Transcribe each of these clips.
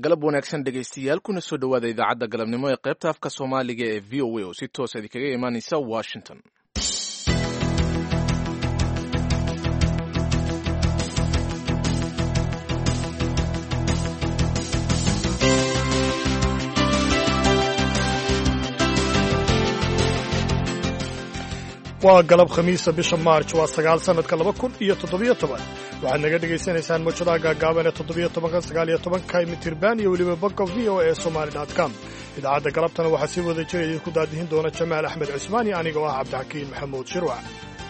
galab wanaagsan dhegaystayaal kuna soo dhowaada idaacadda galabnimo ee qaybta afka soomaaliga ee v o a oo si toosa idinkaga imaanaysa washington. waa galab khamiisa bisha maarj waa 9 sanadka 2017 waxaad naga dhegaysanaysaan mawjadaha gaagaaban ee 17 mitirban iyo weliba bogga v o a somali.com. idaacadda galabtana waxaa sii wada jira idinku daadihin doona jamaal axmed cusmaan iyo aniga oo ah cabdixakiin maxamuud shirwac.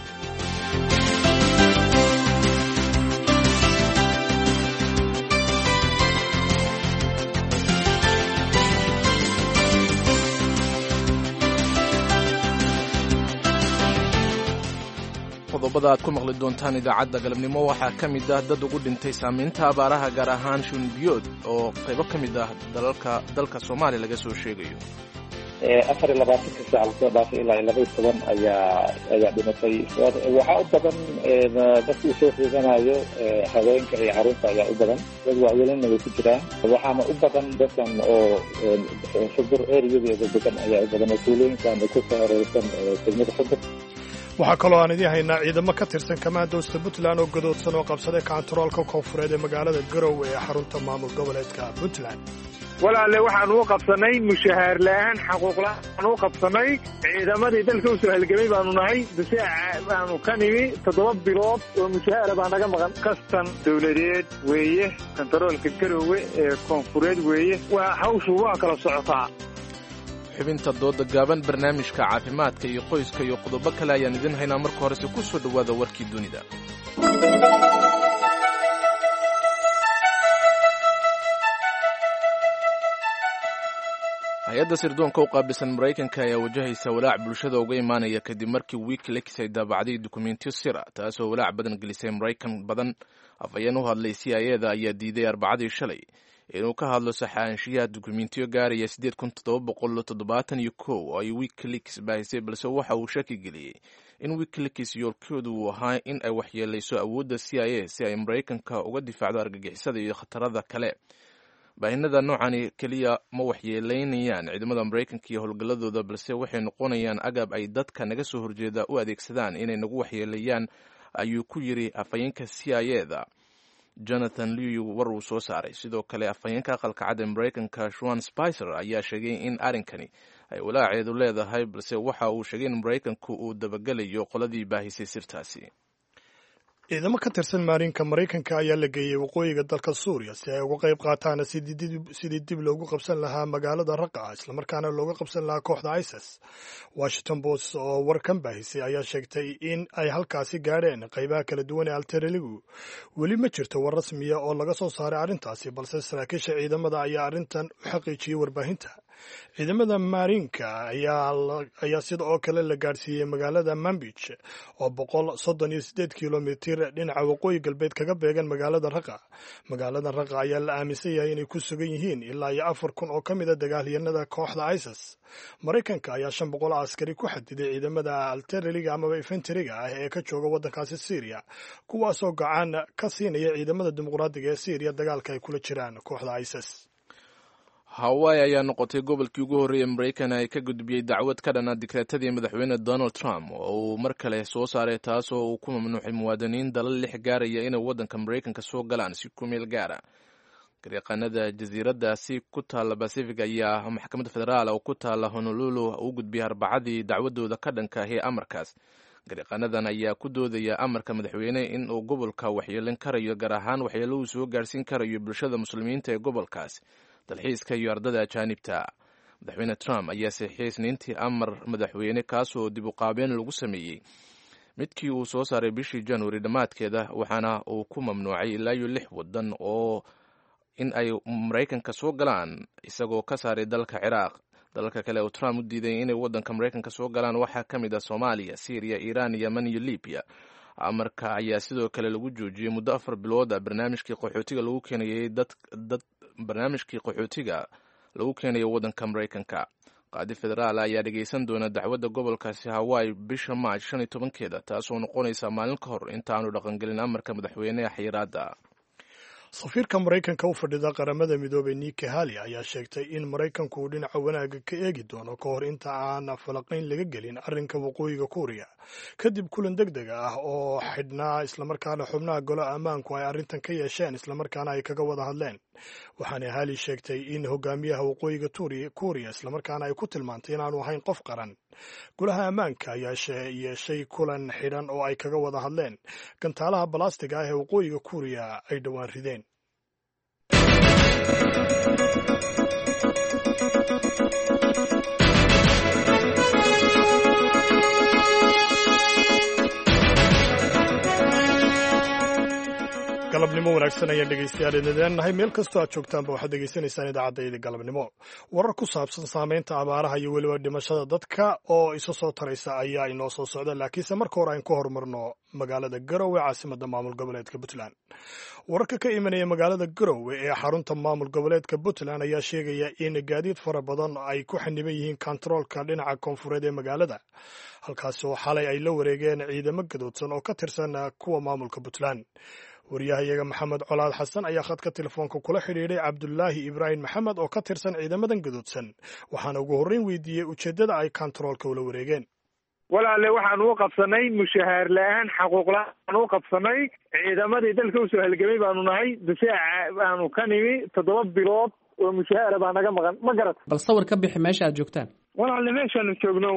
qodobada aad ku maqli doontaan idaacadda galabnimo waxaa ka mid ah dad ugu dhintay saamaynta abaaraha gaar ahaan shunbiyood oo qaybo ka mid ah dalka soomaaliya laga soo sheegayo. 24 saac lasoo dhaafay ilaa 12 ayaa dhimatay. waxaa u badan dadkii soo xiisanayo haweenka iyo carruurta ayaa u badan, dad waaweynna way ku jiraan. waxaana u badan dadkan oo xudur ereyadeeda degan ayaa u badan oo tuulooyinkan ku soo hareersan degmada xudur. waxaa kaloo aan idiin haynaa ciidamo ka tirsan kamaandoosta puntland oo gadoodsan oo qabsaday kaantaroolka koonfureed ee magaalada garowe ee xarunta maamul goboleedka puntland. walaale waxaan u qabsanay mushahaar la'aan xaquuq la'aan u qabsanay ciidamadii dalka u soo halgamay baanu nahay difaaca baanu ka nimi 7 bilood oo mushahaara baa naga maqan. kastan dawladeed weeye kaantaroolka garowe ee koonfureed weeye. waa hawshu waa kala socotaa. xubinta dooda gaaban, barnaamijka caafimaadka iyo qoyska iyo qodobo kale ayaan idin haynaa. marka horese ku soo dhowaada warkii dunida. hay-adda sirdoonka u qaabilsan maraykanka ayaa wajahaysa walaac bulshada uga imaanaya kadib markii wikileaks ay daabacday dukumentiyo sira taasoo walaac badan gelisay maraykan badan. afhayeen u hadlay c i a da ayaa diiday arbacadii shalay inuu ka hadlo saxaanshiyaha dukumentiyo gaaraya 8771 oo ay wikileaks baahisay, balse waxa uu shaki geliyey in wikileaks yoolkoodu uu ahaa in ay waxyeelayso awoodda c i a si ay maraykanka uga difaacdo argagixisada iyo khatarada kale. baahinada noocani keliya ma waxyeelaynayaan ciidamada maraykanka iyo howlgalladooda, balse waxay noqonayaan agab ay dadka naga soo horjeeda u adeegsadaan inay nagu waxyeelayaan, ayuu ku yiri afhayeenka c i a da jonathan lew war uu soo saaray. sidoo kale afhayeenka aqalka cad ee maraykanka Sean Spicer ayaa sheegay in arrinkani ay walaaceedu leedahay, balse waxa uu sheegay in maraykanku uu dabagelayo qoladii baahisay sirtaasi. ciidamo ka tirsan maarinka maraykanka ayaa la geeyey waqooyiga dalka suuriya si ay uga qayb qaataan sidii dib loogu qabsan lahaa magaalada raqa islamarkaana looga qabsan lahaa kooxda isis. washington post oo warkan baahisay ayaa sheegtay in ay halkaasi gaadheen qaybaha kala duwan ee altareligu. weli ma jirto war rasmiya oo laga soo saaray arrintaasi, balse saraakiisha ciidamada ayaa arrintan u xaqiijiyey warbaahinta. ciidamada maarinka ayaa sida oo kale la gaadhsiiyey magaalada manbij oo 138 kilomitir dhinaca waqooyi galbeed kaga beegan magaalada raqa. magaalada raqa ayaa la aaminsan yahay inay ku sugan yihiin ilaa iyo 4,000 oo ka mid a dagaalyahanada kooxda isis. maraykanka ayaa 500 askari ku xadiday ciidamada altareliga amaba infenteriga ah ee ka jooga waddankaasi syriya, kuwaasoo gacan ka siinaya ciidamada dimuqraadiga ee syriya dagaalka ay kula jiraan kooxda isis. hawaii ayaa noqotay gobolkii ugu horreeyey maraykan ay ka gudbiyey dacwad ka dhana dikreetadii madaxweyne donald trump oo uu mar kale soo saaray, taasoo uu ku mamnuucay muwaadiniin dalal 6 gaaraya inay waddanka maraykanka soo galaan si ku meel gaara. garyaqaanada jasiiradaasi ku taalla Pacific ayaa maxkamadda federaal oo ku taalla Honolulu u gudbiyay arbacadii dacwadooda ka dhanka ah ee amarkaas. garyaqaanadan ayaa ku doodaya amarka madaxweyne in uu gobolka waxyeelin karayo, gaar ahaan waxyeelo uu soo gaarsiin karayo bulshada muslimiinta ee gobolkaas, dalxiiska iyo ardada ajaanibta. madaxweyne Trump ayaa saxiixay Isniintii amar madaxweyne kaasoo dib u qaabeen lagu sameeyey midkii uu soo saaray bishii January dhammaadkeeda, waxaana uu ku mamnuucay ilaa iyo 6 waddan oo in ay maraykanka soo galaan, isagoo ka saaray dalka Ciraaq. dalalka kale oo Trump u diiday inay waddanka maraykanka soo galaan waxaa ka mid ah Soomaaliya, Syria, Iran, Yemen iyo Libya. amarka ayaa sidoo kale lagu joojiyey muddo 4 bilood ah barnaamijkii qaxootiga lagu keenayo waddanka maraykanka. qaadi federaal ayaa dhegaysan doona dacwadda gobolkaasi Hawaii bisha March 15keeda, taasoo noqonaysa maalin ka hor inta aanu dhaqangelin amarka madaxweynaha xayiraadda. safiirka maraykanka u fadhida qaramada midoobay Nikki Haley ayaa sheegtay in maraykanku uu dhinaca wanaagga ka eegi doono ka hor inta aan falaqayn laga gelin arrinka waqooyiga Kuuriya kadib kulan degdeg ah oo xidhnaa islamarkaana xubnaha golo ammaanku ay arrintan ka yeesheen islamarkaana ay kaga wada hadleen. waxaana Haley sheegtay in hogaamiyaha waqooyiga Kuuriya islamarkaana ay ku tilmaantay inaanu ahayn qof qaran. golaha ammaanka ayaa yeeshay kulan xidhan oo ay kaga wada hadleen gantaalaha balastiga ah ee waqooyiga Kuuriya ay dhowaan rideen. galabnimo wanaagsan ayaan dhegeystayaal idinleenahay meel kastoo aad joogtaanba waxaad degeysanaysaan idaacadda galabnimo. warar ku saabsan saamaynta abaaraha iyo weliba dhimashada dadka oo isa soo taraysa ayaa inoo soo socda, laakiinse marka hore aan ku horumarno magaalada Garowe caasimadda maamul goboleedka Puntland. wararka ka imanaya magaalada Garowe ee xarunta maamul goboleedka Puntland ayaa sheegaya in gaadiid fara badan ay ku xaniban yihiin kontaroolka dhinaca koonfureed ee magaalada, halkaas oo xalay ay la wareegeen ciidamo gadoodsan oo ka tirsan kuwa maamulka Puntland. wariyahayaga maxamed colaad xasan ayaa khadka telefoonka kula xidhiidhay cabdulaahi ibraahim maxamed oo ka tirsan ciidamadan gadoodsan, waxaana ugu horreyn weydiiyey ujeeddada ay kontaroolka ula wareegeen. walaale waxaan u qabsanay mushahaar la-aan xaquuq la-aan u qabsanay ciidamadii dalka usoo halgamay baanu nahay difaaca baanu ka nimi 7 bilood oo mushahaara baa naga maqan ma garat. bal sawir ka bixi meesha aad joogtaan. walaale meeshaanu joogno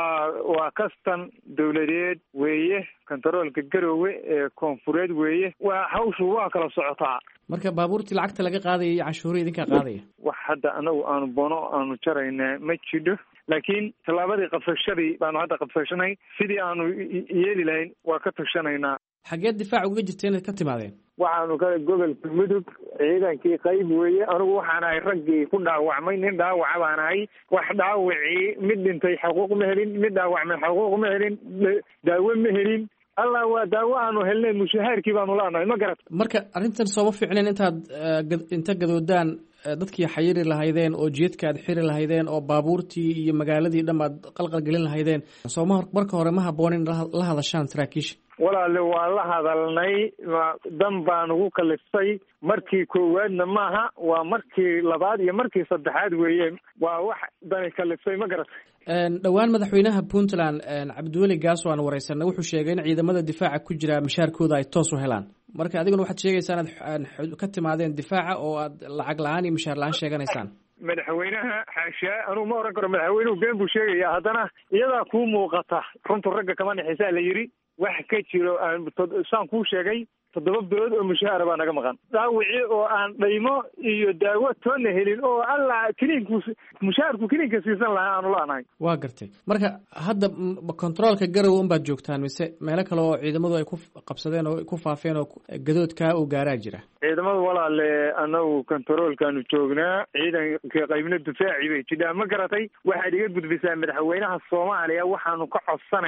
waa kastan dawladeed weeye, kontaroolka Garowe ee koonfureed weeye. waa hawshu waa kala socotaa. marka baabuurtii lacagta laga qaadaya iyo canshuurihii idinkaa qaadaya. wax hadda anagu aanu bono aanu jarayna ma jidho, laakiin tallaabadii qabsashadii baanu hadda qabsashanay. sidii aanu yeeli lahayn waa ka tashanaynaa. xageed difaac uga jirta inaad ka timaadeen? waxaanu ka gobolka Mudug ciidankii qayb weeye. anigu waxaan ahay raggii ku dhaawacmay, nin dhaawaca baan ahay. wax dhaawacii mid dhintay xaquuq ma helin, mid dhaawacmay xaquuq ma helin, daawo ma helin. allah waa daawo aanu helnay, mushahaarkii baanu la'nahay ma garat. marka arrintan sooma fiicneen intaad inta gadoodaan dadkii xayiri lahaydeen oo jeedka aad xiri lahaydeen oo baabuurtii iyo magaaladii dhan aad qalqal gelin lahaydeen, sooma marka hore ma habboonin la hadashaan saraakiisha? walaale waa la hadalnay, dan baan ugu kaliftay. markii koowaadna maaha, waa markii labaad iyo markii saddexaad weeye. waa wax dani kaliftay ma garat. dhowaan madaxweynaha Puntland Cabdiweli Gaas oo aan wareysanay wuxuu sheegay in ciidamada difaaca ku jira mushaarkooda ay toos u helaan. marka adiguna waxaad sheegaysaan inaad ka timaadeen difaaca oo aad lacag la-aan iyo mushaar la-aan sheeganaysaan. madaxweynaha xaashaa anugu ma oran karo madaxweynuhu been buu sheegayaa. haddana iyadaa kuu muuqata runtu ragga kama nixisaa la yidhi. wax ka jiro saan kuu sheegay 7 bilood oo mushahaara baa naga maqan. dhaawicii oo aan dhaymo iyo daawo toonna helin oo alla kiniinku mushaharku kiniinka siisan lahaa aanu la'nahay. waa gartay. marka hadda kontaroolka Garowe unbaad joogtaan mise meelo kale oo ciidamadu ay ku qabsadeen oo ku faafeen oo gadoodkaa uu gaaraa jira? ciidamada walaale anagu kontaroolkaanu joognaa. ciidanka qaybna difaaci bay jidhaa ma garatay. waxaad iga gudbisaa madaxweynaha Soomaaliya. waxaanu ka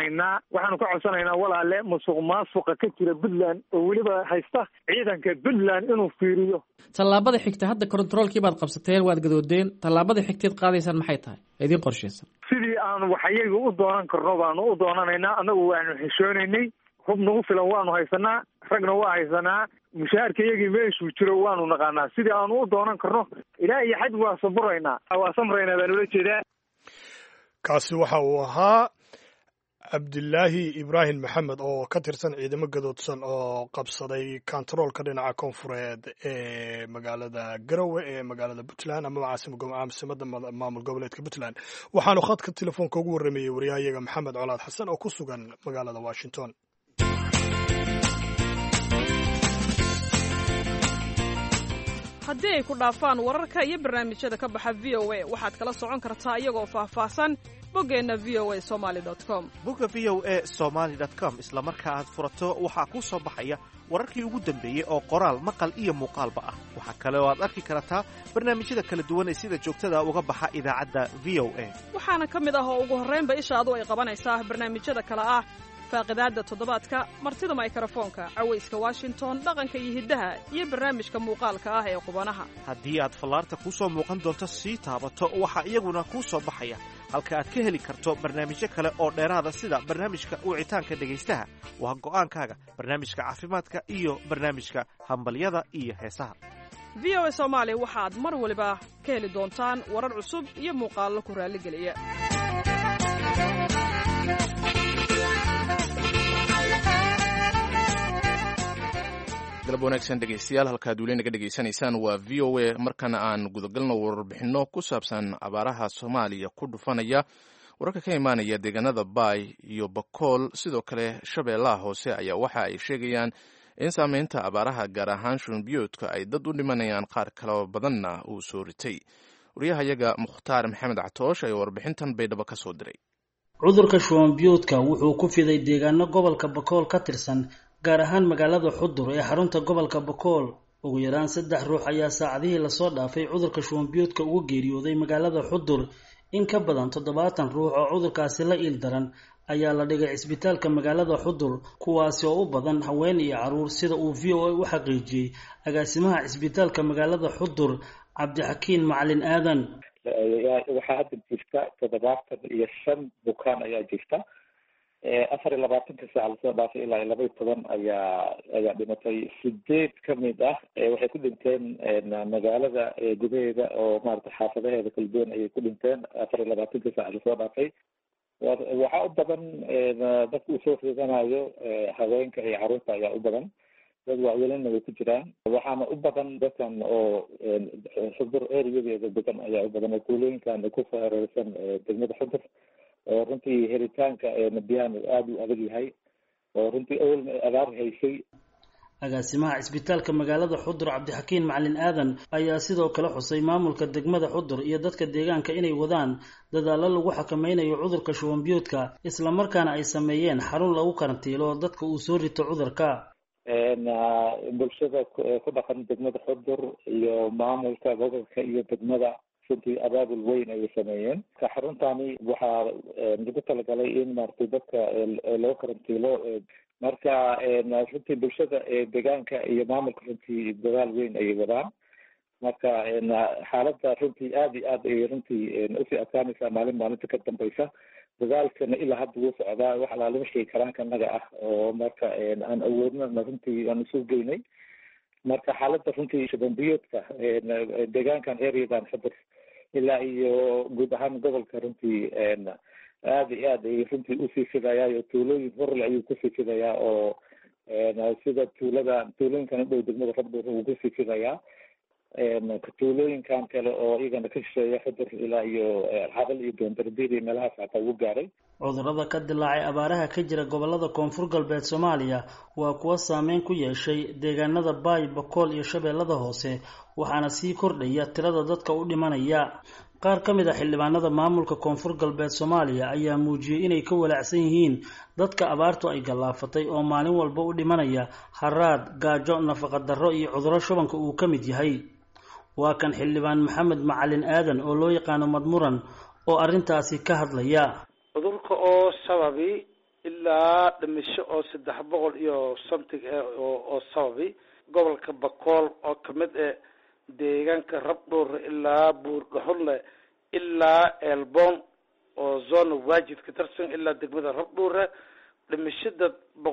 codsanaynaa walaale musuq maasuqa ka jira Puntland oo weliba haysta ciidanka Puntland inuu fiiriyo. tallaabada xigta hadda kontaroolkii baad qabsateen, waad gadoodeen. tallaabada xigteed qaadaysaan maxay tahay idin qorshaysan? sidii aanu waxyaga u doonan karno baanu u doonanaynaa. anagu waanu xishoonaynay, hub nagu filan waanu haysanaa, ragna waa haysanaa. mushaharka iyagii meeshuu jiro waanu naqaanaa. sidii aanu u doonan karno ilaa iyo xad waa saburaynaa, waa samraynaa baan ula jeedaa. kaasi waxa uu ahaa cabdulaahi ibraahim maxamed oo ka tirsan ciidamo gadoodsan oo qabsaday kontaroolka dhinaca koonfureed ee magaalada Garowe ee magaalada Puntland ama caasimadda maamul goboleedka Puntland. waxaanu khadka telefoonka ugu warramayey wariyahayaga maxamed colaad xasan oo ku sugan magaalada Washington. haddii ay ku dhaafaan wararka iyo barnaamijyada ka baxa VOA waxaad kala socon kartaa iyagoo faahfaahsan boggeenna voasomali.com. bogga voasomali.com isla marka aad furato waxaa kuu soo baxaya wararkii ugu dambeeyey oo qoraal maqal iyo muuqaalba ah. waxaa kale oo aad arki kartaa barnaamijyada kala duwan ee sida joogtada uga baxa idaacadda VOA. waxaana ka mid ah oo ugu horraynba ishaadu ay qabanaysaa barnaamijyada kale ah faaqidaadda toddobaadka, martida mikrofoonka, cawayska Washington, dhaqanka iyo hiddaha, iyo barnaamijka muuqaalka ah ee qubanaha. haddii aad fallaarta kuu soo muuqan doonto sii taabato waxaa iyaguna kuu soo baxaya halka aad ka heli karto barnaamijyo kale oo dheeraada sida barnaamijka wicitaanka dhegaystaha waa go'aankaaga, barnaamijka caafimaadka iyo barnaamijka hambalyada iyo heesaha. VOA Soomaali waxaad mar waliba ka heli doontaan warar cusub iyo muuqaallo ku raalligeliya. galab wanaagsan dhegaystayaal, halkaad weli naga dhegaysanaysaan waa v o a. markana aan gudagalno warbixinno ku saabsan abaaraha Soomaaliya ku dhufanaya. wararka ka imaanaya deegaanada Baay iyo Bakool sidoo kale Shabeellaha Hoose ayaa waxa ay sheegayaan in saameynta abaaraha gaar ahaan shunbiyoodka ay dad u dhimanayaan, qaar kale badanna uu soo ritay. wariyahayaga Mukhtaar Maxamed Catoosh ayaa warbixintan Baydhabo ka soo diray. cudurka shunbiyoodka wuxuu ku fiday deegaano gobolka Bakool ka tirsan, gaar ahaan magaalada Xudur ee xarunta gobolka Bakool. ugu yaraan 3 ruux ayaa saacadihii lasoo dhaafay cudurka shunbiyoodka ugu geeriyooday magaalada Xudur. in ka badan 70 ruux oo cudurkaasi la iil daran ayaa la dhigay isbitaalka magaalada Xudur, kuwaasi oo u badan haween iyo caruur, sida uu VOA u xaqiijiyay agaasimaha isbitaalka magaalada Xudur Cabdixakiin Macalin Aadan. waxaa hadda jirta 75 bukaan ayaa jirta. 24 saac lasoo dhaafay ilaa 12 ayaa dhimatay. 8 kamid ah waxay ku dhinteen magaalada gudaheeda oo maarata xaafadaheeda kala duwan ayay ku dhinteen. 24 saac lasoo dhaafay waxaa u badan dadka uu soo ridanayo haweenka iyo caruurta ayaa u badan. dad waaweynna way ku jiraan. waxaana u badan dadkan oo Xudur areadeeda degan ayaa u badan. kuulooyinkan ku hareeraysan degmada Xudur oo runtii helitaanka biyaha aad u adag yahay, oo runtii awal abaar haysay. agaasimaha isbitaalka magaalada Xudur Cabdixakiin Macalin Aadan ayaa sidoo kale xusay maamulka degmada Xudur iyo dadka deegaanka inay wadaan dadaalo lagu xakameynayo cudurka shubanbiyoodka, isla markaana ay sameeyeen xarun lagu karantiilo dadka uu soo rito cudurka. bulshada ku dhaqan degmada Xudur iyo maamulka gobolka iyo degmada runtii abaabul weyn ayay sameeyeen. xaruntani waxaa lagu talagalay in maaragtay dadka loo karantiilo. marka runtii bulshada deegaanka iyo maamulka runtii dadaal weyn ayay wadaan. marka xaaladda runtii aad iyo aad ayay runtii usii adkaanaysaa maalinta ka dambaysa. dagaalkana ilaa hadda wuu socdaa. wax alaala wixii karaanka naga ah oo marka aan awoodnana runtii aan isu geynay. marka xaaladda runtii shubanbiyoodka deegaankan areadan Xudur ilaa iyo guud ahaan gobolka runtii aad iyo aad ay runtii usii fidayaa, oo tuulooyin horle ayuu kusii fidayaa, oo sida tuulooyinkan u dhow degmada Xudur uu kusii fidayaa. tuulooyinkan kale oo iyagana ka shisheeya Xudur ilaa iyo Xabal iyo Doondarbiir iyo meelahaas xataa ugu gaaray. cudurrada ka dilaacay abaaraha ka jira gobolada koonfur galbeed Soomaaliya waa kuwa saameyn ku yeeshay deegaanada Baay, Bakool iyo Shabeellada Hoose, waxaana sii kordhaya tirada dadka u dhimanaya. qaar ka mid ah xildhibaanada maamulka koonfur galbeed Soomaaliya ayaa muujiyay inay ka walaacsan yihiin dadka abaartu ay galaafatay oo maalin walba u dhimanaya haraad, gaajo, nafaqa darro iyo cudurro shubanka uu ka mid yahay. waa kan xildhibaan Maxamed Macalin Aadan oo loo yaqaano Madmuran oo arrintaasi ka hadlaya. cudurka oo sababi ilaa dhimasho oo 300 iyo something oo sababi gobolka Bakool oo kamid ah deegaanka Rabdhuur ilaa Buurdhuxule ilaa Elboon oo zone waajid ka tirsan ilaa degmada Rabdhuur. dhimashada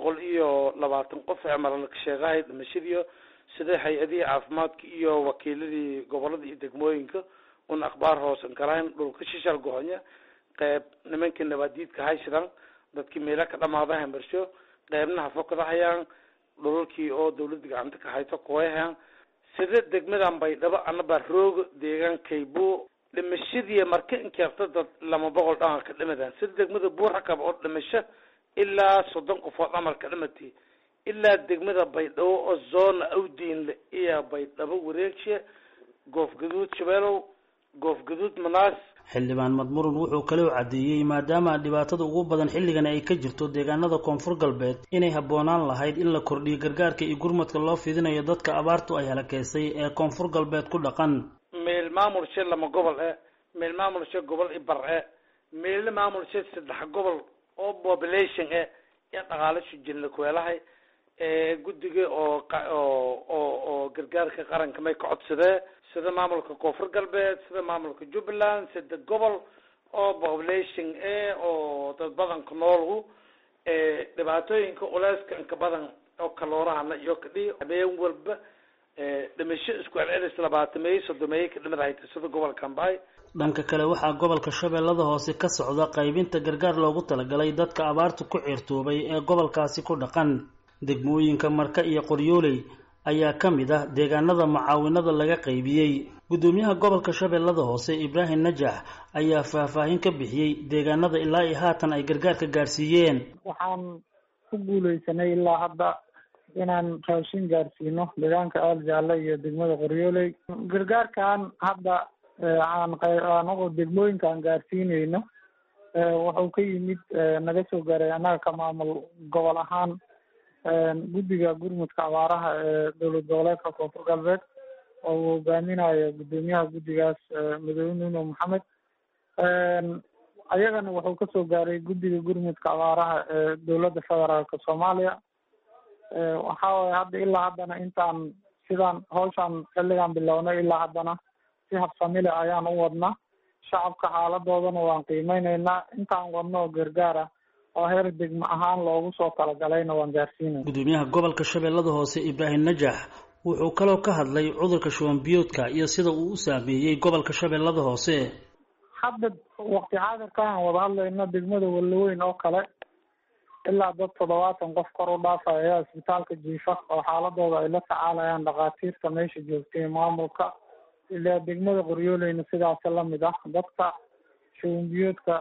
120 qof amal la sheegay dhimashadiyo sida hay'adii caafimaadka iyo wakiiladii gobolada iyo degmooyinka un akhbaar hoosan karaan dhulka shishal go'anya qayb nimanka nabadiidka haysan dadkii meelo ka dhamaadahay marsho qaybna hafokada hayaan dhulkii oo dawladda gacanta ka hayto kooyahan sida degmadan Baydhabo anaba roog deegaankaybu dhimashadii marka inkaarta dad 200 dhan ka dhimadaan sida degmada Buurhakab oo dhimasho ilaa 30 qof oo amal ka dhimatay ilaa degmada Baydhabo oo zone awdiin iyo Baydhabo wareegshe goof gaduud Shabeelow goof gaduud Manaas. xildhibaan Madmuran wuxuu kale u cadeeyay maadaama dhibaatada ugu badan xilligan ay ka jirto deegaanada koonfur galbeed inay haboonaan lahayd in la kordhiyo gargaarka iyo gurmadka loo fidinayo dadka abaartu ay halakeysay ee koonfur galbeed ku dhaqan. meel maamulshe lama gobol meel maamulshe gobol ibar meel maamulshe 3 gobol oo population ee dhaqaalaha jinle ku leeyahay guddiga oo gargaarka qaranka may ka codsadeen sida maamulka koonfur galbeed sida maamulka Jubbaland sida gobol oo population oo dad badan ku nool dhibaatooyinka culeyskan ka badan oo kaloorahana iyo kadhiyo habeen walba dhimasho isku celcelis 20 ka dhimad hayta sida gobolka Kambay. dhanka kale waxaa gobolka Shabeellada Hoose ka socda qaybinta gargaar loogu talagalay dadka abaartu ku ciirtoobay ee gobolkaasi ku dhaqan. degmooyinka Marka iyo Qoryooley ayaa kamid ah deegaanada macaawinada laga qaybiyay. gudoomiyaha gobolka Shabeellada Hoose Ibrahim Najax ayaa faahfaahin ka bixiyay deegaanada ilaa ay haatan ay gargaarka gaarsiiyeen. waxaan ku guuleysanay ilaa hadda inaan raashin gaarsiino deegaanka Aljaale iyo degmada Qoryooley. gargaarkan hadda aan degmooyinkan gaarsiinayno wuxuu ka yimid naga soo gaaray anaga ka maamul gobol ahaan guddiga gurmudka abaaraha ee dowlad goboleedka Koonfur Galbeed oo uu hogaaminayo gudoomiyaha guddigaas Madaxweyne Nuno Maxamed. ayagana wuxuu ka soo gaaray guddiga gurmudka abaaraha ee dowladda federaalka Soomaaliya. waxaa waaye hadda ilaa haddana intaan sidaan hawshan xilligan bilownay ilaa haddana si habsami leh ayaan u wadnaa. shacabka xaaladoodana waan qiimeyneynaa. intaan wadno oo gargaara oo heer degmo ahaan loogu soo talagalayna waan gaarsiinay. gudoomiyaha gobolka Shabeellada Hoose Ibrahim Najax wuxuu kaloo ka hadlay cudurka shuban biyoodka iyo sida uu u saameeyay gobolka Shabeellada Hoose. hadda waqti xaadirkan wada hadlayno degmada Walaweyn oo kale ilaa dad 70 qof kor u dhaafaya isbitaalka jiifa oo xaaladooda ay la tacaalayaan dhaqaatiirta meesha joogtay maamulka. ilaa degmada Qoryooleyna sidaas la mid ah dadka shuban biyoodka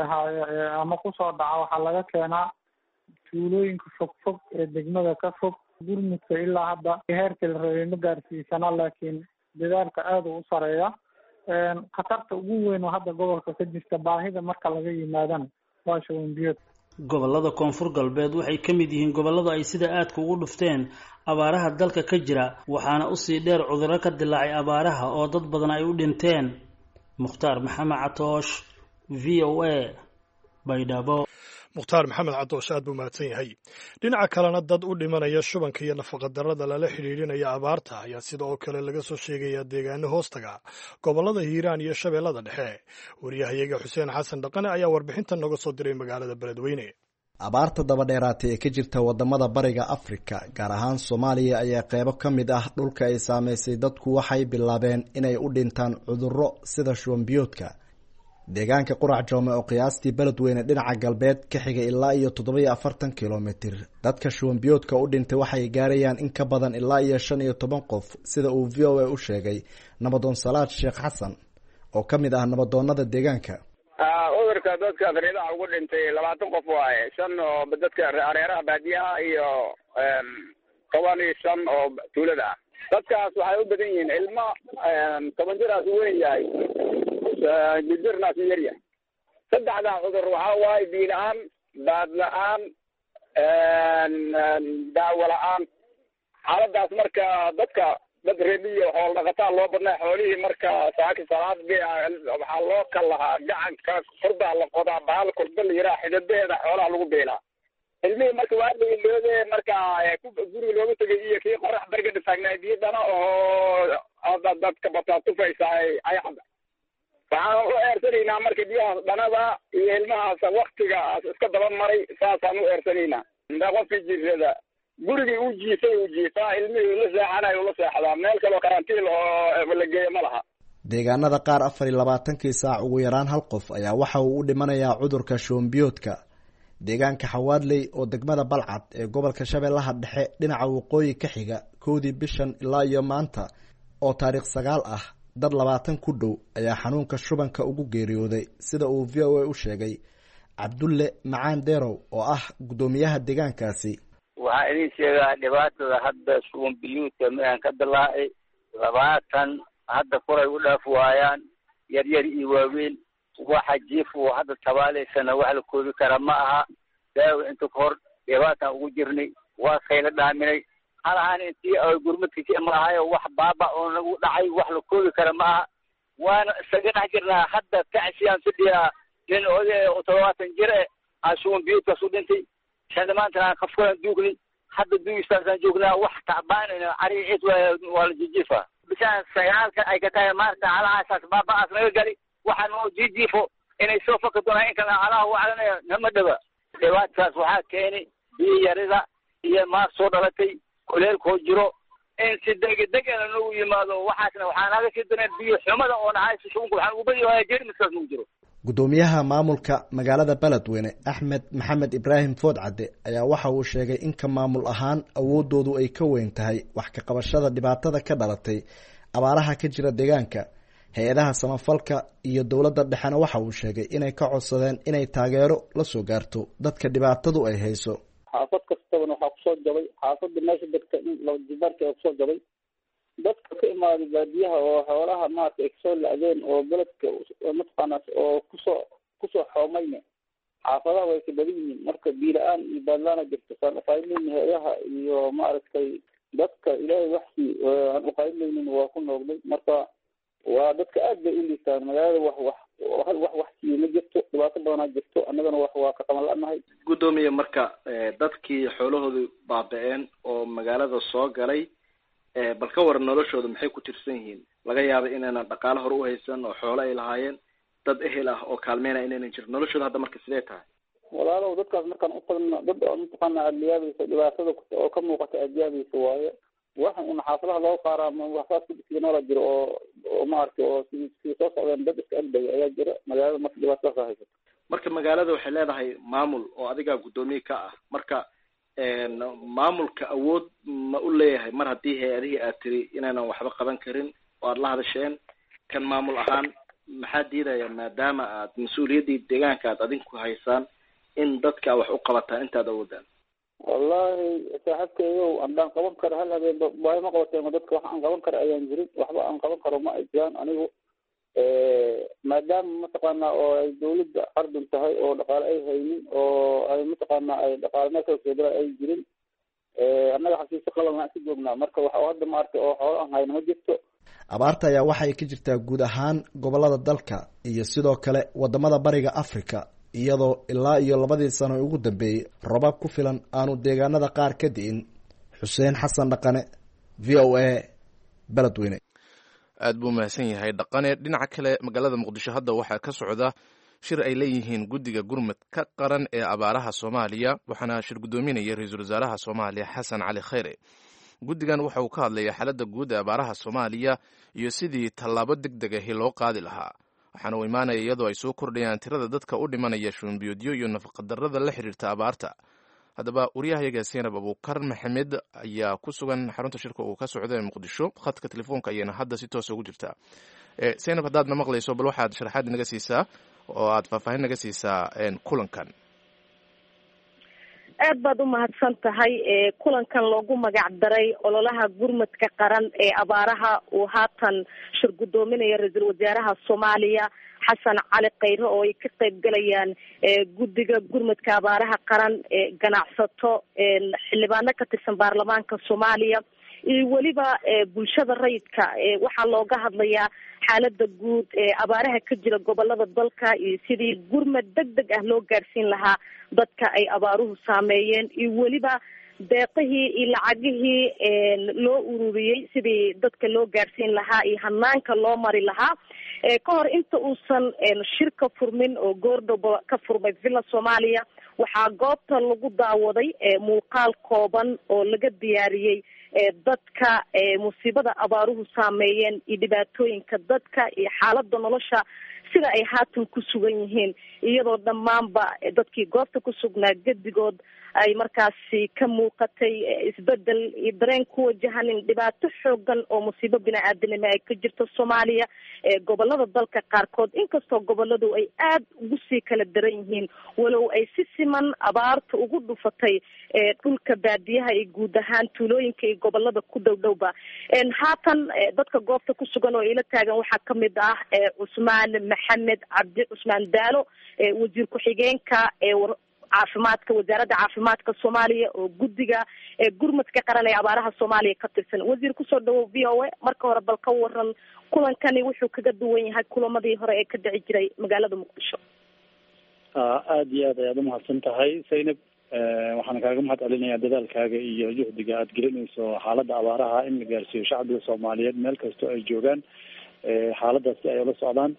ama ku soo dhaca waxaa laga keenaa tuulooyinka fog ee degmada ka fog. gurmudka ilaa hadda heerka la rabay ma gaarsiisana laakiin dadaalka aad u sareeya. khatarta ugu weyn oo hadda gobolka ka jirta baahida marka laga yimaadana waa shuban biyood. gobolada Koonfur Galbeed waxay ka mid yihiin gobolada ay sida aadka ugu dhufteen abaaraha dalka ka jira waxaana u sii dheer cudurro ka dilaacay abaaraha oo dad badan ay u dhinteen. Mukhtaar Maxamed Catoosh VOA Baydhabo. mukhtaar maxamed cadoosh aad buu mahadsan yahay. dhinaca kalena dad u dhimanaya shubanka iyo nafaqadarrada lala xidhiidhinaya abaarta ayaa sida oo kale laga soo sheegaya deegaano hoostaga gobolada Hiiraan iyo Shabeellada Dhexe. wariyahayaga Xuseen Xasan Dhaqane ayaa warbixintan nooga soo diray magaalada Beledweyne. abaarta daba dheeraatay ee ka jirta wadamada bariga Afrika gaar ahaan Soomaaliya ayaa qaybo ka mid ah dhulka ay saameysay dadku waxay bilaabeen inay u dhintaan cudurro sida shuban biyoodka. deegaanka Qurac Joome oo qiyaastii Beledweyne dhinaca galbeed ka xiga ilaa iyo 47 kilomitir dadka shuban biyoodka u dhintay waxay gaarayaan in ka badan ilaa iyo 15 qof sida uu VOA u sheegay nabadoon Salaad Sheekh Xasan oo ka mid ah nabadoonnada deegaanka. cudurka dadka fariidaha ugu dhintay 20 qof waaye 5 oo dadka areeraha baadiyaha iyo 15 oo tuulada ah. dadkaas waxay u badan yihiin ilmo 10 jiraas weyn yahay jirnaas yarya. saddexda cudur waxa waaye biyo la'aan, baad la'aan, daawo la'aan. xaaladaas marka dadka dad reebiyo xoolo dhaqataa loo badnaa xoolihii marka saaki salaad waxaa loo kalahaa gacanka kurdaa la qodaa bahal kurda la yiraa xididadeeda xoolaha lagu beelaa. ilmihii marka waa dhawiloode marka guriga looga tegay iyo kii qorax barga dhitaagnaay biyo dhana oo dadka bataa tufaysa ay cadda. waxaan u eersanaynaa marka biyahaas dhanada iyo ilmahaas waktigaas iska daba maray saasaan u eersanaynaa. qofkii jirada gurigii u jiifaa ilmihii la seexanayo la seexdaa meel kaloo karantiil oo la geeyo ma laha. deegaanada qaar 24 saac ugu yaraan hal qof ayaa waxa uu u dhimanayaa cudurka shuban biyoodka. deegaanka Xawaadley oo degmada Balcad ee gobolka Shabeellaha Dhexe dhinaca waqooyi ka xiga 1 bishan ilaa iyo maanta oo taariikh 9 ah dad 20 ku dhow ayaa xanuunka shubanka ugu geeriyooday sida uu VOA u sheegay Cabdulle Macaan Deerow oo ah gudoomiyaha deegaankaasi. waxaa idin sheegaa dhibaatada hadda shuban biyoodka meehan ka dilaacay 20 hadda koray u dhaaf waayaan yar iyo waaweyn. waxa jiif oo hadda tabaaleysana wax la koobi kara ma aha. daawo inta hor dhibaatan ugu jirnay waa khayla dhaaminay halahan intii ay gurmadkii ma ahayo wax baaba oo nagu dhacay wax la koobi kara ma aha. waana isaga dhex jirnaa hadda tacsiyaan sidiya in oday 70 jir ah shuban biyoodka soo dhintay. maanta qafkaan duugnay hadda duugistaan joognaa wax tacbaanina ariicis waa la jijifa bishaan sagaalka ay ka tahay maanta halahaas baaba as naga gali waxaan oo jiifo inay soo faka doonaan in kale alaha wacdanaya nama dhaba dhibaatadaas waxaa keeni biyo yarida iyo maar soo dhalatay kuleelkoo jiro in si degdegana nagu yimaado waxaasna waxaa naga sii daneen biyo xumada oo nahayso shugunka waxaan ugu badi waaya jeermiskaas nagu jiro gudoomiyaha maamulka magaalada beledweyne axmed maxamed ibraahim foodcadde ayaa waxa uu sheegay in ka maamul ahaan awoodoodu ay ka weyn tahay wax ka qabashada dhibaatada ka dhalatay abaaraha ka jira deegaanka hay-adaha samafalka iyo dowladda dhexena waxa uu sheegay inay ka codsadeen inay taageero la soo gaarto dadka dhibaatadu ay hayso xaafad kastabana waxaa kusoo jabay xaafada meesha dadka laba jibaarka ee kusoo jabay dadka ka imaaday baadiyaha oo xoolaha maarata ay kasoo la-deen oo beledka mataqaanaas oo kusoo xoomayne xaafadaha way ka badan yihiin marka biila-aan iyo baadlaana jirto saan uqaybmaynin hay-adaha iyo maaragtay dadka ilaahay waxsii aan uqaybmaynin waa ku noogday marka waa dadka aad bay u liitaan magaalada wax siiyo ma jirto dhibaato badanaa jirto annagana waa ka qaban la-nahay guddoomiye marka dadkii xoolahoodu baaba-een oo magaalada soo galay bal ka waran noloshooda maxay ku tirsan yihiin laga yaaba inaynan dhaqaale hore u haysan oo xoolo ay lahaayeen dad ehel ah oo kaalmeynaya inaynan jirin noloshooda hadda marka sidee tahay walaalow dadkaas markaan u tagno dad mataqaana aada liyaabaysa dhibaatada oo ka muuqata aada yaabaysa waaye waxan una xaafadaha loo qaaraama waxsaas noola jiro oo maaragtay oo sii soo socdeen dad iska agdaya ayaa jira magaalada marka dhibaatadaasa haysato marka magaalada waxay leedahay maamul oo adigaa guddoomiye ka ah marka maamulka awood ma u leeyahay mar haddii hay-adihii aad tiri inaynan waxba qaban karin oo aada la hadasheen kan maamul ahaan maxaa diidaya maadaama aad mas-uuliyaddii deegaanka aad adinku haysaan in dadka wax u qabataan intaad awoodaan wallahi saaxiibkeeyow andaan qaban karo hal habeen baahi ma qabateen dadka wax aan qaban karo ayaan jirin waxba aan qaban karo ma ay jiraan anigu maadaama mataqaana oo ay dawladda ardun tahay oo dhaqaale ay haynin oo ay mataqaana ay dhaqaale meel kala soo galay ay jirin annaga xasiiso qalalna ka joognaa marka waxa hadda maaragtay oo xoolo aan hayno ma jirto abaarta ayaa waxay ka jirtaa guud ahaan gobolada dalka iyo sidoo kale wadamada bariga africa iyadoo ilaa iyo 2 sano ugu dambeeyey roobab ku filan aanu deegaanada qaar ka di'in xuseen xasan dhaqane v o a beledweyne aad buu mahadsan yahay dhaqane dhinaca kale magaalada muqdisho hadda waxaa ka socda shir ay leeyihiin guddiga gurmud ka qaran ee abaaraha soomaaliya waxaana shir guddoominaya ra-iisul wasaaraha soomaaliya xasan cali khayre guddigan waxa uu ka hadlaya xaaladda guud ee abaaraha soomaaliya iyo sidii tallaabo deg deg ahi loo qaadi lahaa waxaana uu imaanaya iyadoo ay soo kordhayaan tirada dadka u dhimanaya shuunbiyoodyo iyo nafaqadarrada la xiriirta abaarta haddaba waryahayaga seenab abuukar maxamed ayaa ku sugan xarunta shirka uu ka socda ee muqdisho khadka telefoonka ayayna hadda si toosa ugu jirtaa seenab haddaad na maqlayso bal waxaad sharaxaad naga siisaa oo aad faahfaahin naga siisaa kulankan aad baad u mahadsan tahay kulankan loogu magac daray ololaha gurmadka qaran ee abaaraha uu haatan shir guddoominaya ra-iisul wasaaraha soomaaliya xasan cali khayre oo ay ka qayb galayaan guddiga gurmadka abaaraha qaran ganacsato xildhibaano ka tirsan baarlamaanka soomaaliya iyo weliba bulshada rayidka waxaa looga hadlayaa xaalada guud ee abaaraha ka jira gobolada dalka iyo sidii gurmad deg deg ah loo gaadhsiin lahaa dadka ay abaaruhu saameeyeen iyo weliba deeqihii iyo lacagihii loo ururiyey sidii dadka loo gaadhsiin lahaa iyo hanaanka loo mari lahaa ka hor inta uusan shirka furmin oo goordhoba ka furmay villa soomaaliya waxaa goobta lagu daawaday muuqaal kooban oo laga diyaariyey dadka musiibada abaaruhu saameeyeen iyo dhibaatooyinka dadka iyo xaalada nolosha sida ay haatan ku sugan yihiin iyadoo dhammaanba dadkii goobta ku sugnaa gedigood ay markaasi ka muuqatay isbedel iyo dareen ku wajahanin dhibaato xoogan oo musiibo bini-aadanimo ay ka jirto soomaaliya gobolada dalka qaarkood inkastoo goboladu ay aada ugu sii kala daran yihiin walow ay si siman abaarta ugu dhufatay dhulka baadiyaha iyo guud ahaan tuulooyinka iyo gobolada ku dhow dhowba haatan dadka goobta ku sugan oo ila taagan waxaa kamid ah cusmaan maxamed cabdi cusmaan daalo wasiir ku-xigeenka caafimaadka wasaaradda caafimaadka soomaaliya oo guddiga gurmadka qaran ee abaaraha soomaaliya ka tirsan wasiir kusoo dhawow v o a marka hore bal ka waran kulankani wuxuu kaga duwan yahay kulamadii hore ee ka dhici jiray magaalada muqdisho aada iyo aad ayaad umahadsan tahay zaynab waxaan kaaga mahad celinayaa dadaalkaaga iyo juhdiga aada gelinayso xaaladda abaaraha in la gaarsiiyo shacbiga soomaaliyeed meel kastoo ay joogaan xaaladaasi ay ula socdaan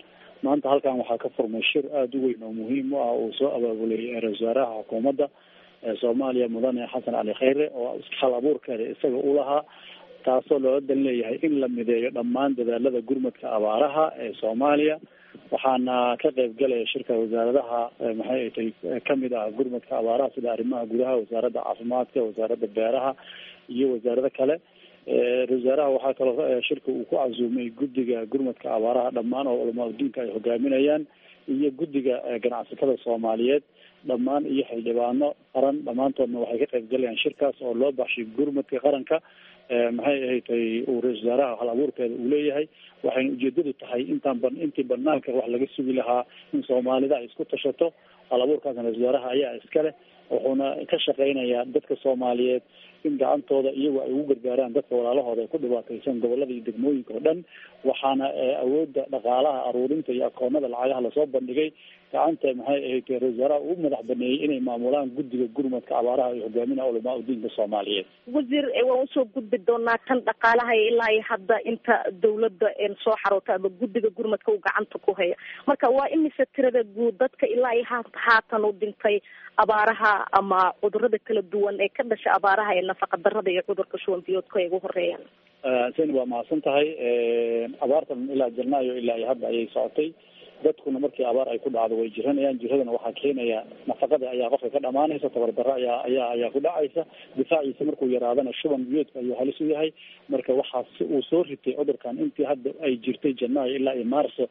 maanta halkan waxaa ka furmay shir aada u weyn oo muhiim u ah uu soo abaabulay ra-iisul wasaaraha xukuumadda soomaaliya mudane xasan cali khayre oo hal abuurkeeda isaga u lahaa, taasoo loola dan leeyahay in la mideeyo dhammaan dadaalada gurmadka abaaraha ee soomaaliya. waxaana ka qayb galaya shirka wasaaradaha maxay tay kamid ah gurmadka abaaraha sida arrimaha gudaha, wasaaradda caafimaadka, wasaaradda beeraha iyo wasaarado kale. ra-isul wasaaraha waxaa kaloo shirka uu ku casuumay guddiga gurmadka abaaraha dhammaan oo culamaa udiinka ay hogaaminayaan iyo guddiga ganacsatada soomaaliyeed dhammaan iyo xildhibaano qaran dhammaantoodna waxay ka qayb galayaan shirkaas oo loo baxshay gurmadka qaranka. maxay ahayd uu ra-isul wasaaraha hal abuurkeeda uu leeyahay, waxayna ujeedadu tahay intii banaanka wax laga sugi lahaa in soomaalida ay isku tashato. hal abuurkaasna ra-isul wasaaraha ayaa iska leh, wuxuuna ka shaqeynayaa dadka soomaaliyeed in gacantooda iyagu ay ugu gargaaraan dadka walaalahooda ay ku dhibaataysan gobolada iyo degmooyinka oo dhan. waxaana awoodda dhaqaalaha aruurinta iyo akoonada lacagaha lasoo bandhigay gacanta maxay ahayd ra-isul wasaaraha uu madax baneeyey inay maamulaan guddiga gurmadka abaaraha ay hogaaminaya culamaa udiinka soomaaliyeed. wasiir waan usoo gudbi doonaa tan dhaqaalaha ilaa iyo hadda inta dawladda soo xaroota ama guddiga gurmadka uu gacanta ku haya, marka waa imise tirada guud dadka ilaa iyo haatan u dhintay abaaraha ama cudurada kala duwan ee ka dhasha abaaraha ee nafaqa darada iyo cudurka shuban biyoodka ay ugu horeeyaan? sani waa mahadsan tahay. abaartan ilaa janaayo ilaa iyo hadda ayay socotay. dadkuna markii abaar ay ku dhacdo way jiranayaan. jiradana waxaa keenaya nafaqada ayaa qofka ka dhamaanaysa, tabardaro ayaa ku dhacaysa. difaaciisa markuu yaraadana shuban biyoodka ayuu halis u yahay. marka waxaa uu soo ritay cudurkan intii hadda ay jirtay janaayo ilaa iyo maarso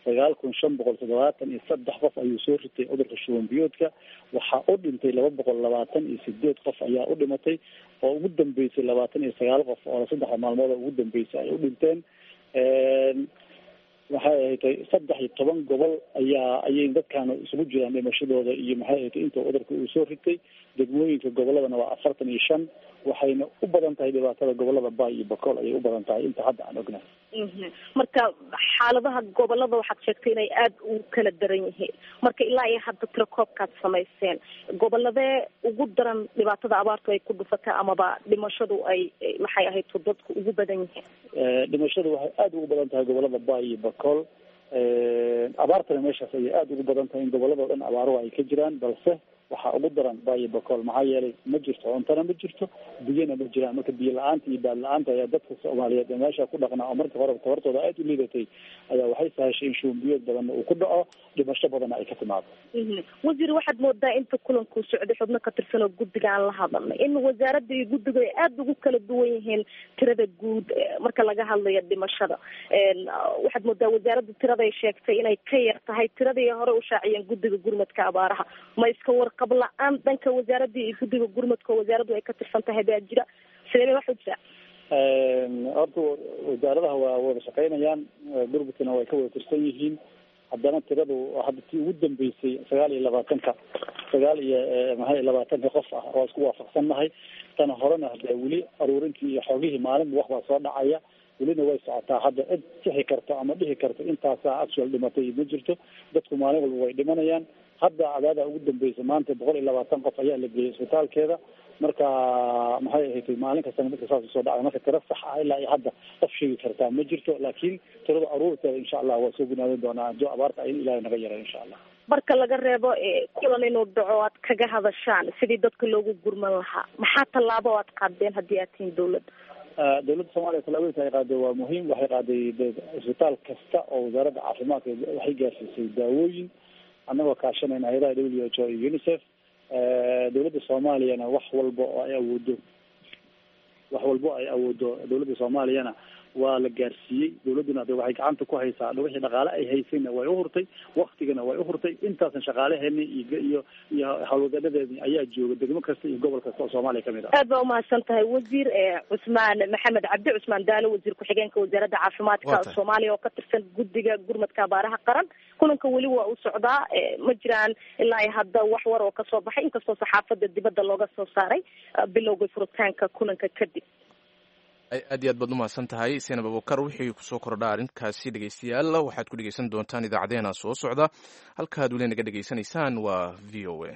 9,573 qof ayuu soo ritay cudurka shuban biyoodka. waxaa u dhintay 228 qof ayaa u dhimatay, oo ugu dambeysay 29 qof oo 3 maalmood ugu dambeysay ay u dhinteen. waxay ahayd 13 gobol ayay dadkaan isugu jiraan dhimashadooda iyo maxay ahayd inta cudurka uu soo ritay. degmooyinka goboladana waa 45, waxayna u badan tahay dhibaatada gobolada Bay iyo Bakool ayay u badan tahay inta hadda aan ognahay. marka xaaladaha gobolada waxaad sheegtay inay aada u kala daran yihiin, marka ilaa iyo hadda tirakoobkaad samayseen goboladee ugu daran dhibaatada abaartu ay ku dhufatay amaba dhimashadu ay maxay ahayd dadku ugu badan yihiin? dhimashadu waxay aada ugu badan tahay gobolada Bay iyo Bakool. abaartana meeshaas ayay aada ugu badan tahay in gobolada oo dhan abaaruhu ay ka jiraan, balse waxaa ugu daran Bay iyo Bakool. maxaa yeelay ma jirto cuntana ma jirto, biyana ma jiraan. marka biyo la-aanta iyo baad la-aanta ayaa dadka soomaaliyeed ee meesha ku dhaqnaa oo markii hore tabartooda aada u liidatay ayaa waxay sahashay in shuban biyood badanna uu ku dhaco, dhimasho badanna ay ka timaado. wasiir, waxaad moodaa inta kulanku socday xubno ka tirsan oo guddiga aan la hadalnay in wasaaradda iyo guddiga ay aada ugu kala duwan yihiin tirada guud marka laga hadlayo dhimashada. waxaad moodaa wasaaradda tirada ay sheegtay inay ka yar tahay tiradii hore u shaaciyeen guddiga gurmadka abaaraha. ma iska warqab la-aan dhanka wasaaradda iyo guddiga gurmadka wasaaraddu ay ka tirsan tahay baa jira? sidee wax u jira? horta wasaaradaha waa wada shaqeynayaan, gurmadkana way ka wada tirsan yihiin. haddana tiradu hadda tii ugu dambeysay 29 qof ah oo isku waafaqsannahay. tan horena hadda weli aruurintii iyo xoogihii maalinba wax baa soo dhacaya, welina way socotaa. hadda cid sixi karto ama dhihi karto intaasaa actual dhimatay ma jirto. dadku maalin walba way dhimanayaan. hadda cadaada ugu dambeysay maanta 120 qof ayaa la geeyay isbitaalkeeda. marka maxay ahayd maalin kastana dadka saas soo dhacay. marka tiro sax ah ilaa iyo hadda qof sheegi kartaa ma jirto, laakiin tirada aruurteeda insha Allah waa soo gunaadin doonaa jo abaarta in ilaahay naga yaray insha Allah. marka laga reebo kulan inuu dhaco aad kaga hadashaan sidii dadka loogu gurman lahaa, maxaa tallaabo aad qaadeen haddii aad tihiin dawladda? dawladda Soomaaliya tallaabooyinka ay qaaday waa muhiim. waxay qaaday isbitaal kasta oo wasaaradda caafimaadka waxay gaarsiisay daawooyin annagoo kaashanayna hay'adaha WHO iyo UNICEF. dawladda Soomaaliyana wax walba oo ay awoodo dawladda Soomaaliyana waa la gaarsiiyey. dawladduna waxay gacanta ku haysaa wixii dhaqaale ay haysayna way u hurtay, waqtigana way u hurtay. intaasan shaqaalaheeni iyo hawlwadanadeeni ayaa jooga degmo kasta iyo gobol kasta oo Soomaaliya kamid ah. aad baa umahadsan tahay wasiir Cusmaan Maxamed Cabdi Cusmaan Daalo, wasiir ku-xigeenka wasaaradda caafimaadka Soomaaliya oo ka tirsan guddiga gurmadka abaaraha qaran. kulanka weli waa u socdaa, ma jiraan ilaa iyo hadda wax war oo kasoo baxay, inkastoo saxaafadda dibadda looga soo saaray bilowga furitaanka kulanka kadib. aad iyo aad baad umahadsan tahay Seenab Abubakar. wixii kusoo kordha arrinkaasi dhegeystayaal waxaad ku dhegeysan doontaan idaacadeena soo socda. halkaad weli naga dhegeysanaysaan waa VOA.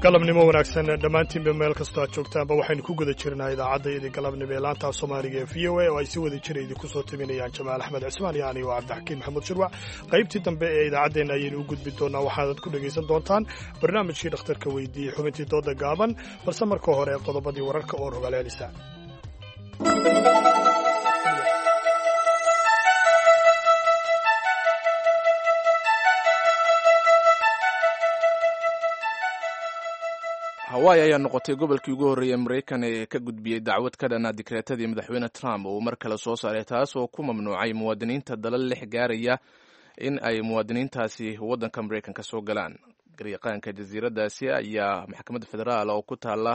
galabnimo wanaagsan dhammaantiinba meel kastoo aad joogtaanba waxaynu ku guda jirnaa idaacaddaydii galabnimo ee laanta soomaaliga ee v o a oo ay si wada jira idinku soo taminayaan jamaal axmed cismaan iyo anigo cabdixakiim maxamuud shirwac qaybtii dambe ee idaacaddeenna ayaynu u gudbi doonaa waxaanad ku dhegaysan doontaan barnaamijkii dhakhtarka weydiiyey xubintii dooda gaaban balse marka hore qodobadii wararka oo rogaalaalisa hawaii ayaa noqotay gobolkii ugu horreeyey maraykan ee ka gudbiyey dacwad ka dhana dikreetadii madaxweyne trump uu mar kale soo saaray taas oo ku mamnuucay muwaadiniinta dalal lix gaaraya in ay muwaadiniintaasi waddanka maraykanka soo galaan garyaqaanka jasiiradaasi ayaa maxkamadda federaal oo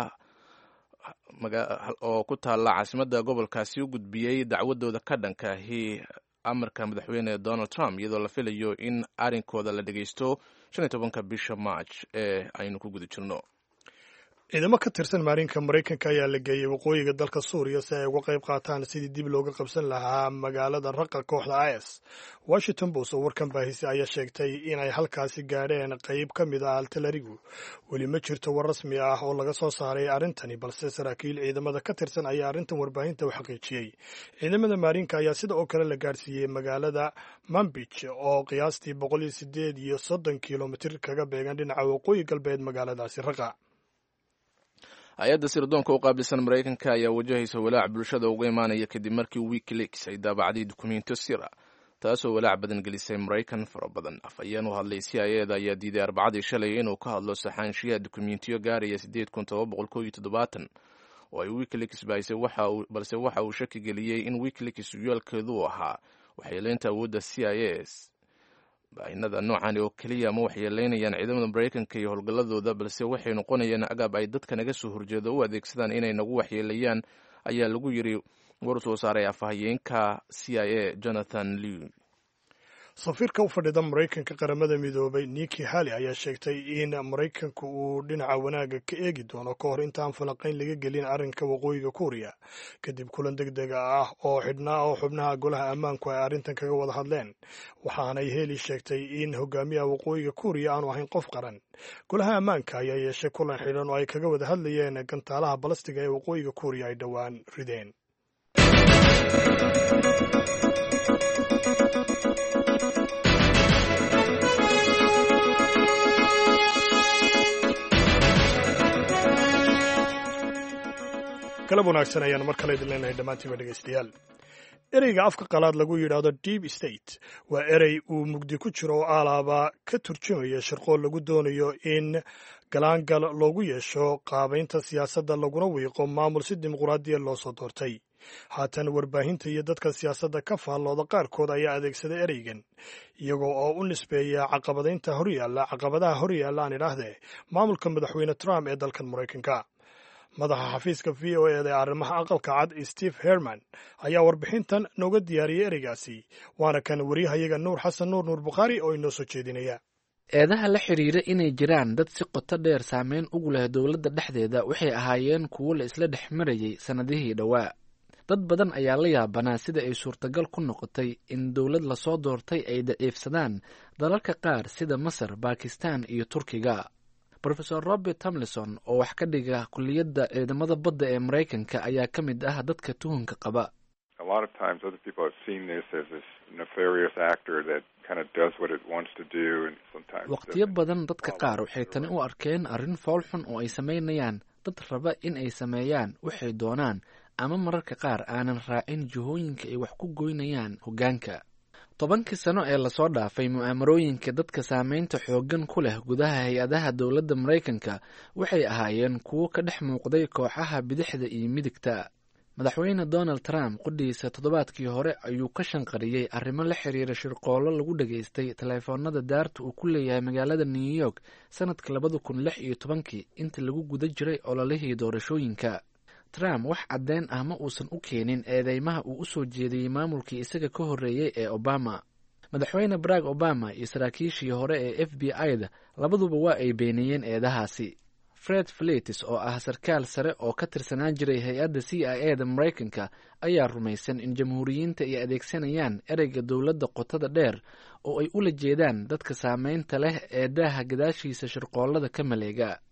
ku taalla caasimadda gobolkaasi u gudbiyey dacwadooda ka dhankaahi amarka madaxweyne donald trump iyadoo la filayo in arrinkooda la dhegeysto 15 bisha march ee aynu ku guda jirno. ciidamo ka tirsan maarinka maraykanka ayaa la geeyey waqooyiga dalka suuriya si ay uga qayb qaataan sidii dib looga qabsan lahaa magaalada raqa kooxda is. washington post oo warkan baahisay ayaa sheegtay inay halkaasi gaadheen qayb ka mid ah altalarigu weli ma jirto war rasmi ah oo laga soo saaray arrintani balse saraakiil ciidamada ka tirsan ayaa arrintan warbaahinta u xaqiijiyey. ciidamada maarinka ayaa sida oo kale la gaadhsiiyey magaalada manbij oo qiyaastii 138 kilomitir kaga beegan dhinaca waqooyi galbeed magaaladaasi raqa. hay-adda sirdoonka u qaabilsan maraykanka ayaa wajahaysa walaac bulshada uga imaanaya kadib markii wikileaks ay daabacday dukumiinto sira taasoo walaac badan gelisay maraykan fara badan. afhayeen u hadlay CIA-da ayaa diiday arbacadii shalay inuu ka hadlo saxaanshiyaha dukumiintiyo gaaraya 8,770 oo ay wikileaks bahisay balse waxa uu shaki geliyey in wikileaks yoolkeedu u ahaa waxyeeleynta awoodda CIA. baahinada noocani oo keliya ma waxyeeleynayaan ciidamada maraykanka iyo howlgalladooda balse waxay noqonayaan agaab ay dadka naga soo horjeeda u adeegsadaan inay nagu waxyeeleeyaan ayaa lagu yiri war soo saaray afhayeenka CIA Jonathan Liu. safiirka u fadhida maraykanka qaramada midoobay Nikki Haley ayaa sheegtay in maraykanku uu dhinaca wanaaga ka eegi doono ka hor intaan falanqayn laga gelin arrinka waqooyiga Kuuriya kadib kulan degdeg ah oo xubnaha golaha ammaanku ay arrintan kaga wada hadleen. waxaanay Haley sheegtay in hogaamiyaha waqooyiga Kuuriya aanu ahayn qof qaran. golaha ammaanka ayaa yeeshay kulan xidhan oo ay kaga wada hadlayeen gantaalaha balastiga ee waqooyiga Kuuriya ay dhowaan rideen. galab wanaagsan ayaan mar kale idin leenahay dhammaantiiba dhegaystayaal. ereyga afka qalaad lagu yidhaahdo deep state waa erey uu mugdi ku jiro oo alaaba ka turjumaya shirqool lagu doonayo in galaangal loogu yeesho qaabaynta siyaasadda laguna wiiqo maamul si dimuqraadiya loo soo doortay. haatan warbaahinta iyo dadka siyaasadda ka faallooda qaarkood ayaa adeegsaday ereygan iyagoo oo u nisbeeya caqabadaha horyaalla aan idhaahdee maamulka madaxweyne Trump ee dalkan Maraykanka. madaxa xafiiska v o a ee arrimaha aqalka cad Steve Herman ayaa warbixintan nooga diyaariyey ereygaasi waana kan wariyahayaga nuur xasan nuur bukhaari oo inoo soo jeedinaya. eedaha la xiriira inay jiraan dad si qoto dheer saameyn ugu leh dowladda dhexdeeda waxay ahaayeen kuwo la isla dhex marayay sannadihii dhowaa. dad badan ayaa la yaabanaa sida ay suurtagal ku noqotay in dowlad lasoo doortay ay daciifsadaan dalalka qaar sida Masar, Bakistan iyo Turkiga. Professor Robert Tomlinson oo wax ka dhiga kulliyadda ciidamada badda ee Maraykanka ayaa ka mid ah dadka tuhunka qaba. waqtiyo badan dadka qaar waxay tani u arkeen arrin fool xun oo ay samaynayaan dad raba in ay sameeyaan waxay doonaan ama mararka qaar aanan raacin jihooyinka ay wax ku goynayaan hoggaanka. 10 sano ee lasoo dhaafay mu'aamarooyinka dadka saameynta xooggan ku leh gudaha hay-adaha dowladda Maraykanka waxay ahaayeen kuwo ka dhex muuqday kooxaha bidixda iyo midigta. madaxweyne Donald Trump qudhiisa toddobaadkii hore ayuu ka shanqariyey arrimo la xiriira shirqoollo lagu dhageystay taleefoonada daarta uu ku leeyahay magaalada New York sanadka 2016 inta lagu guda jiray ololihii doorashooyinka. Trump wax caddeyn ah ma uusan u keenin eedeymaha uu u soo jeediyey maamulkii isaga ka horreeyey ee Obama. madaxweyne Barack Obama iyo saraakiishii hore ee FBI-da labaduba waa ay beeniyeen eedahaasi. Fred Fleites oo ah sarkaal sare oo ka tirsanaan jiray hay-adda CIA-da Maraykanka ayaa rumaysan in jamhuuriyiinta ay adeegsanayaan ereyga dowladda qotada dheer oo ay ula jeedaan dadka saameynta leh ee daaha gadaashiisa shirqoollada ka maleega.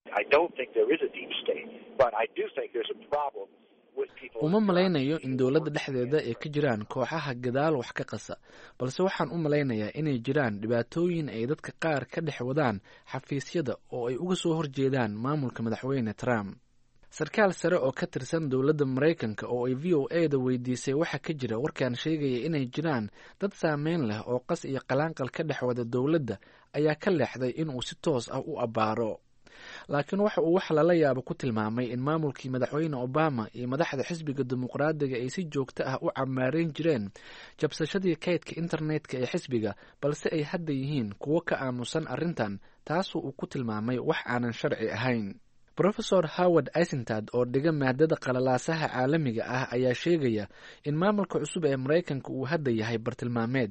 uma malaynayo in dowladda dhexdeeda ay ka jiraan kooxaha gadaal wax ka qasa, balse waxaan u malaynayaa inay jiraan dhibaatooyin ay dadka qaar ka dhex wadaan xafiisyada oo ay uga soo horjeedaan maamulka madaxweyne Trump. sarkaal sare oo ka tirsan dowladda Maraykanka oo ay VOA da weydiisay waxa ka jira warkaan sheegaya inay jiraan dad saameyn leh oo qas iyo qalaanqal ka dhex wada dowladda ayaa ka leexday inuu si toos ah u abbaaro. laakiin waxa uu wax lala yaabo ku tilmaamay in maamulkii madaxweyne Obama iyo madaxda xisbiga dimuqraadiga ay si joogto ah u camaareyn jireen jabsashadii kaydka internetka ee xisbiga, balse ay hadda yihiin kuwo ka aamusan arrintan, taasoo uu ku tilmaamay wax aanan sharci ahayn. Professor Howard Eisenstadt oo dhiga maadada qalalaasaha caalamiga ah ayaa sheegaya in maamulka cusub ee Maraykanka uu hadda yahay bartilmaameed.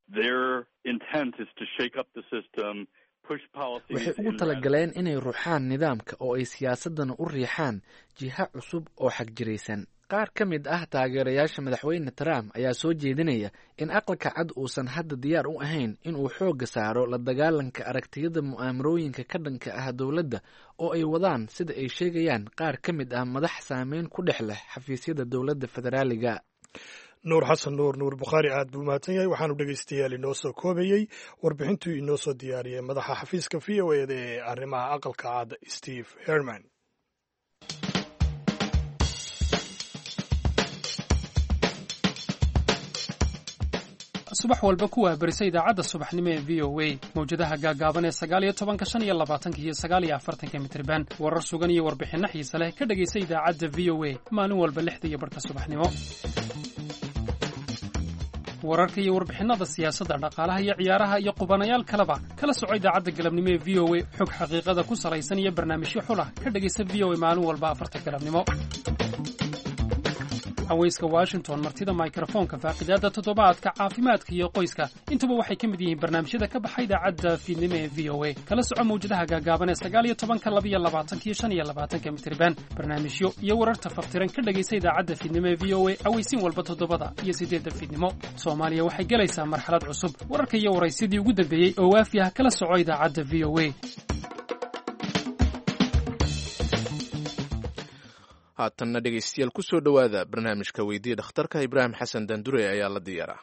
waxay ugu talagaleen inay ruuxaan nidaamka oo ay siyaasadana u riixaan jiha cusub oo xagjiraysan. qaar ka mid ah taageerayaasha madaxweyne Trump ayaa soo jeedinaya in aqalka cad uusan hadda diyaar u ahayn in uu xoogga saaro la dagaalanka aragtiyada mu'aamarooyinka ka dhanka ah dowladda oo ay wadaan sida ay sheegayaan qaar ka mid ah madax saameyn ku dhex leh xafiisyada dowladda federaaliga. nuur xasan nuur bukhaari aad buu mahadsan yahay. waxaanu dhegaystayaal inoo soo koobayey warbixintuu inoo soo diyaariyey madaxa xafiiska VOA da ee arrimaha aqalka cad Steve Herman. subax walba ku waabarisa idaacadda subaxnimo ee VOA mawjadaha gaagaaban ee 19, 25 iyo 49 mitirban warar sugan iyo warbixinno xiise leh ka dhegaysa idaacadda VOA maalin walba 6:00 subaxnimo. wararka iyo warbixinada siyaasadda, dhaqaalaha iyo ciyaaraha iyo qubanayaal kaleba kala soco idaacadda galabnimo ee VOA. xog xaqiiqada ku salaysan iyo barnaamijyo xulah ka dhagaysa VOA maalin walba 4 galabnimo. haweyska Washington, martida microfonka, faaqidaada toddobaadka, caafimaadka iyo qoyska, intuba waxay ka mid yihiin barnaamijyada ka baxay idaacadda fiidnimo ee VOA. kala soco mawjadaha gaagaaban ee 19, 22 iyo 25 mitirban. barnaamijyo iyo wararta faftiran ka dhagaysa idaacadda fiidnimo ee VOA aweysiin walba 7 iyo 8 fiidnimo. Soomaaliya waxay galaysaa marxalad cusub. wararka iyo waraysidii ugu dambeeyey oo waafi ah kala soco idaacadda VOA. haatanna dhegaystayaal ku soo dhowaada barnaamijka weydiiya dhakhtarka. Ibraahim Xasan Dandure ayaa la diyaaraa.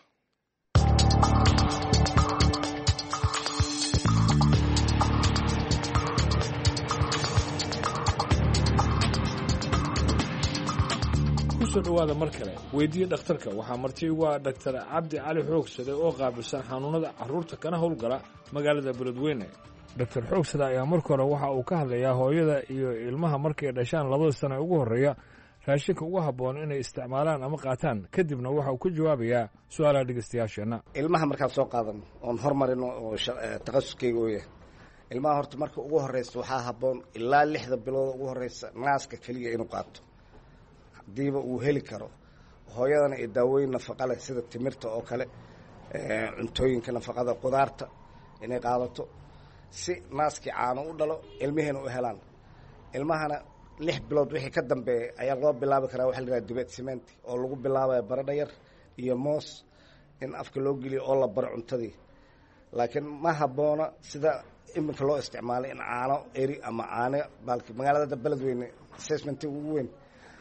kusoo dhowaada mar kale weydiiya dhakhtarka. waxaa marti ugu ah Dr. Cabdi Cali Xoogsade oo qaabilsan xanuunada carruurta kana howlgala magaalada Beledweyne. Dr. Xoogsade ayaa marka hore waxa uu ka hadlayaa hooyada iyo ilmaha markay dhashaan 2 sano ugu horreeya raashinka ugu habboon inay isticmaalaan ama qaataan. kadibna waxa uu ku jawaabayaa su'aalaha dhegeystayaasheenna. ilmaha markaan soo qaadano oon hormarino oo takhasuskayga u yahay, ilmaha horta marka ugu horreysa waxaa habboon ilaa 6 bilood ugu horreysa naaska keliya inuu qaato haddiiba uu heli karo. hooyadana ay daawooyin nafaqa leh sida timirta oo kale, cuntooyinka nafaqada, qudaarta inay qaadato si naaskii caano u dhalo, ilmihiina u helaan. ilmahana 6 bilood wixii ka dambeeya ayaa loo bilaabi karaa waxa la yidhaha dibet cementi oo lagu bilaabaya baradho yar iyo moos in afka loo geliyo oo la baro cuntadii. laakiin ma habboona sida iminka loo isticmaalay in caano eri ama caano baalki magaalada Beledweyne assessment ugu weyn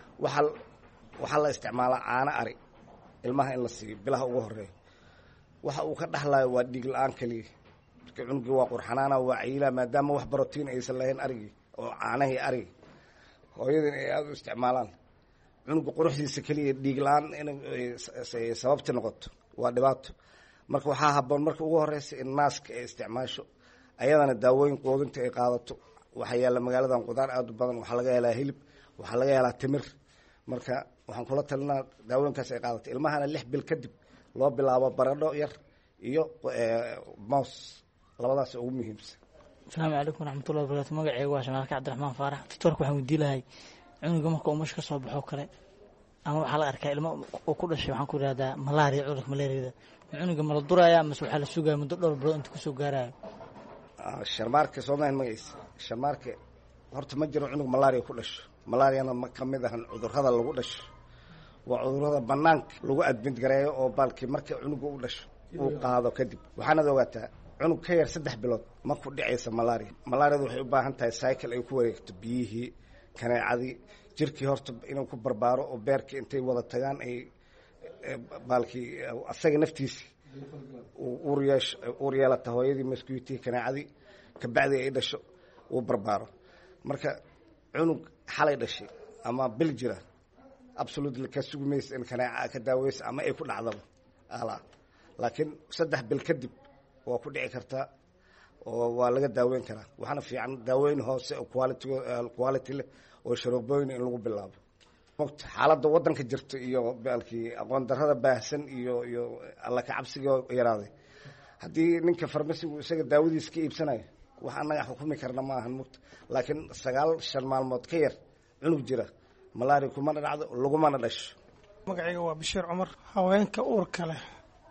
waxaa la isticmaalaa caano ari ilmaha in la siiyo bilaha ugu horreeya. waxa uu ka dhaxlayo waa dhiig la-aan keliya. cunugii waa qurxanaana, waa cayiila, maadaama wax brotiin aysan lahayn arigii oo caanahii arigi hooyadin ay aada u isticmaalaan. cunuga quruxdiisa keliya dhiig la-aan inay sababti noqoto waa dhibaato. marka waxaa habboon marka ugu horreysa in naaska ay isticmaasho, ayadana daawooyin quudinta ay qaadato. waxaa yaalla magaaladan qudaar aada u badan, waxaa laga helaa hilib, waxaa laga helaa timir. marka waxaan kula talinaa daawooyinkaas ay qaadato. ilmahana 6 bil kadib loo bilaabo baradho yar iyo moos, labadaas ugu muhiimsan. asalaamu calaykum waraxmatullahi wabarakaatu. magacayga waa Shamaalka Cabdiraxmaan Faarax. doctorka waxaan weydiin lahay cunuga marka uu meesha ka soo baxo kale ama waxaa la arkaa ilmo uu ku dhashay, waxaan ku ihahdaa malaria, cudurka malaariyada. cunuga ma la durayaa mase waxaa la sugaya muddo dhowr bilood inta kusoo gaarayo? sharmaarka soomahan magaciisa sharmaarka horta ma jiro cunug malaria ku dhasho. malariana ma ka mid ahan cudurrada lagu dhasho, waa cudurrada banaanka lagu admid gareeyo oo baalkii marka cunuga u dhasho uu qaado kadib. waxaanad ogaataa cunug ka yar 3 bilood ma ku dhicaysa malaria malaariadu waxay u baahan tahay cycle ay ku wareegto biyihii kaneecadii jirkii horta inuu ku barbaaro oo beerkii intay wada tagaan ay baalkii asaga naftiisa uur yeelata hooyadii mosquito kaneecadii ka bacdi ay dhasho uu barbaaro marka cunug xalay dhashay ama bil jira absolutely ka sugumaysa in kaneeca ka daaweysa ama ay ku dhacdaba laakiin 3 bil kadib waa ku dhici kartaa oo waa laga daaweyn karaa waxaana fiican daaweyn hoose oo quality leh oo sharoobooyin in lagu bilaabo xaaladda waddanka jirta iyo baalkii aqoon darrada baahsan iyo alla ka cabsiga yaraaday haddii ninka farmasigu isaga daawadiisa ka iibsanayo wax annaga xukumi karna ma ahan mugta laakiin 9 maalmood ka yar cunug jira malaria kumana dhacdo lagumana dhasho magacayga waa Bashiir Cumar haweenka uurka leh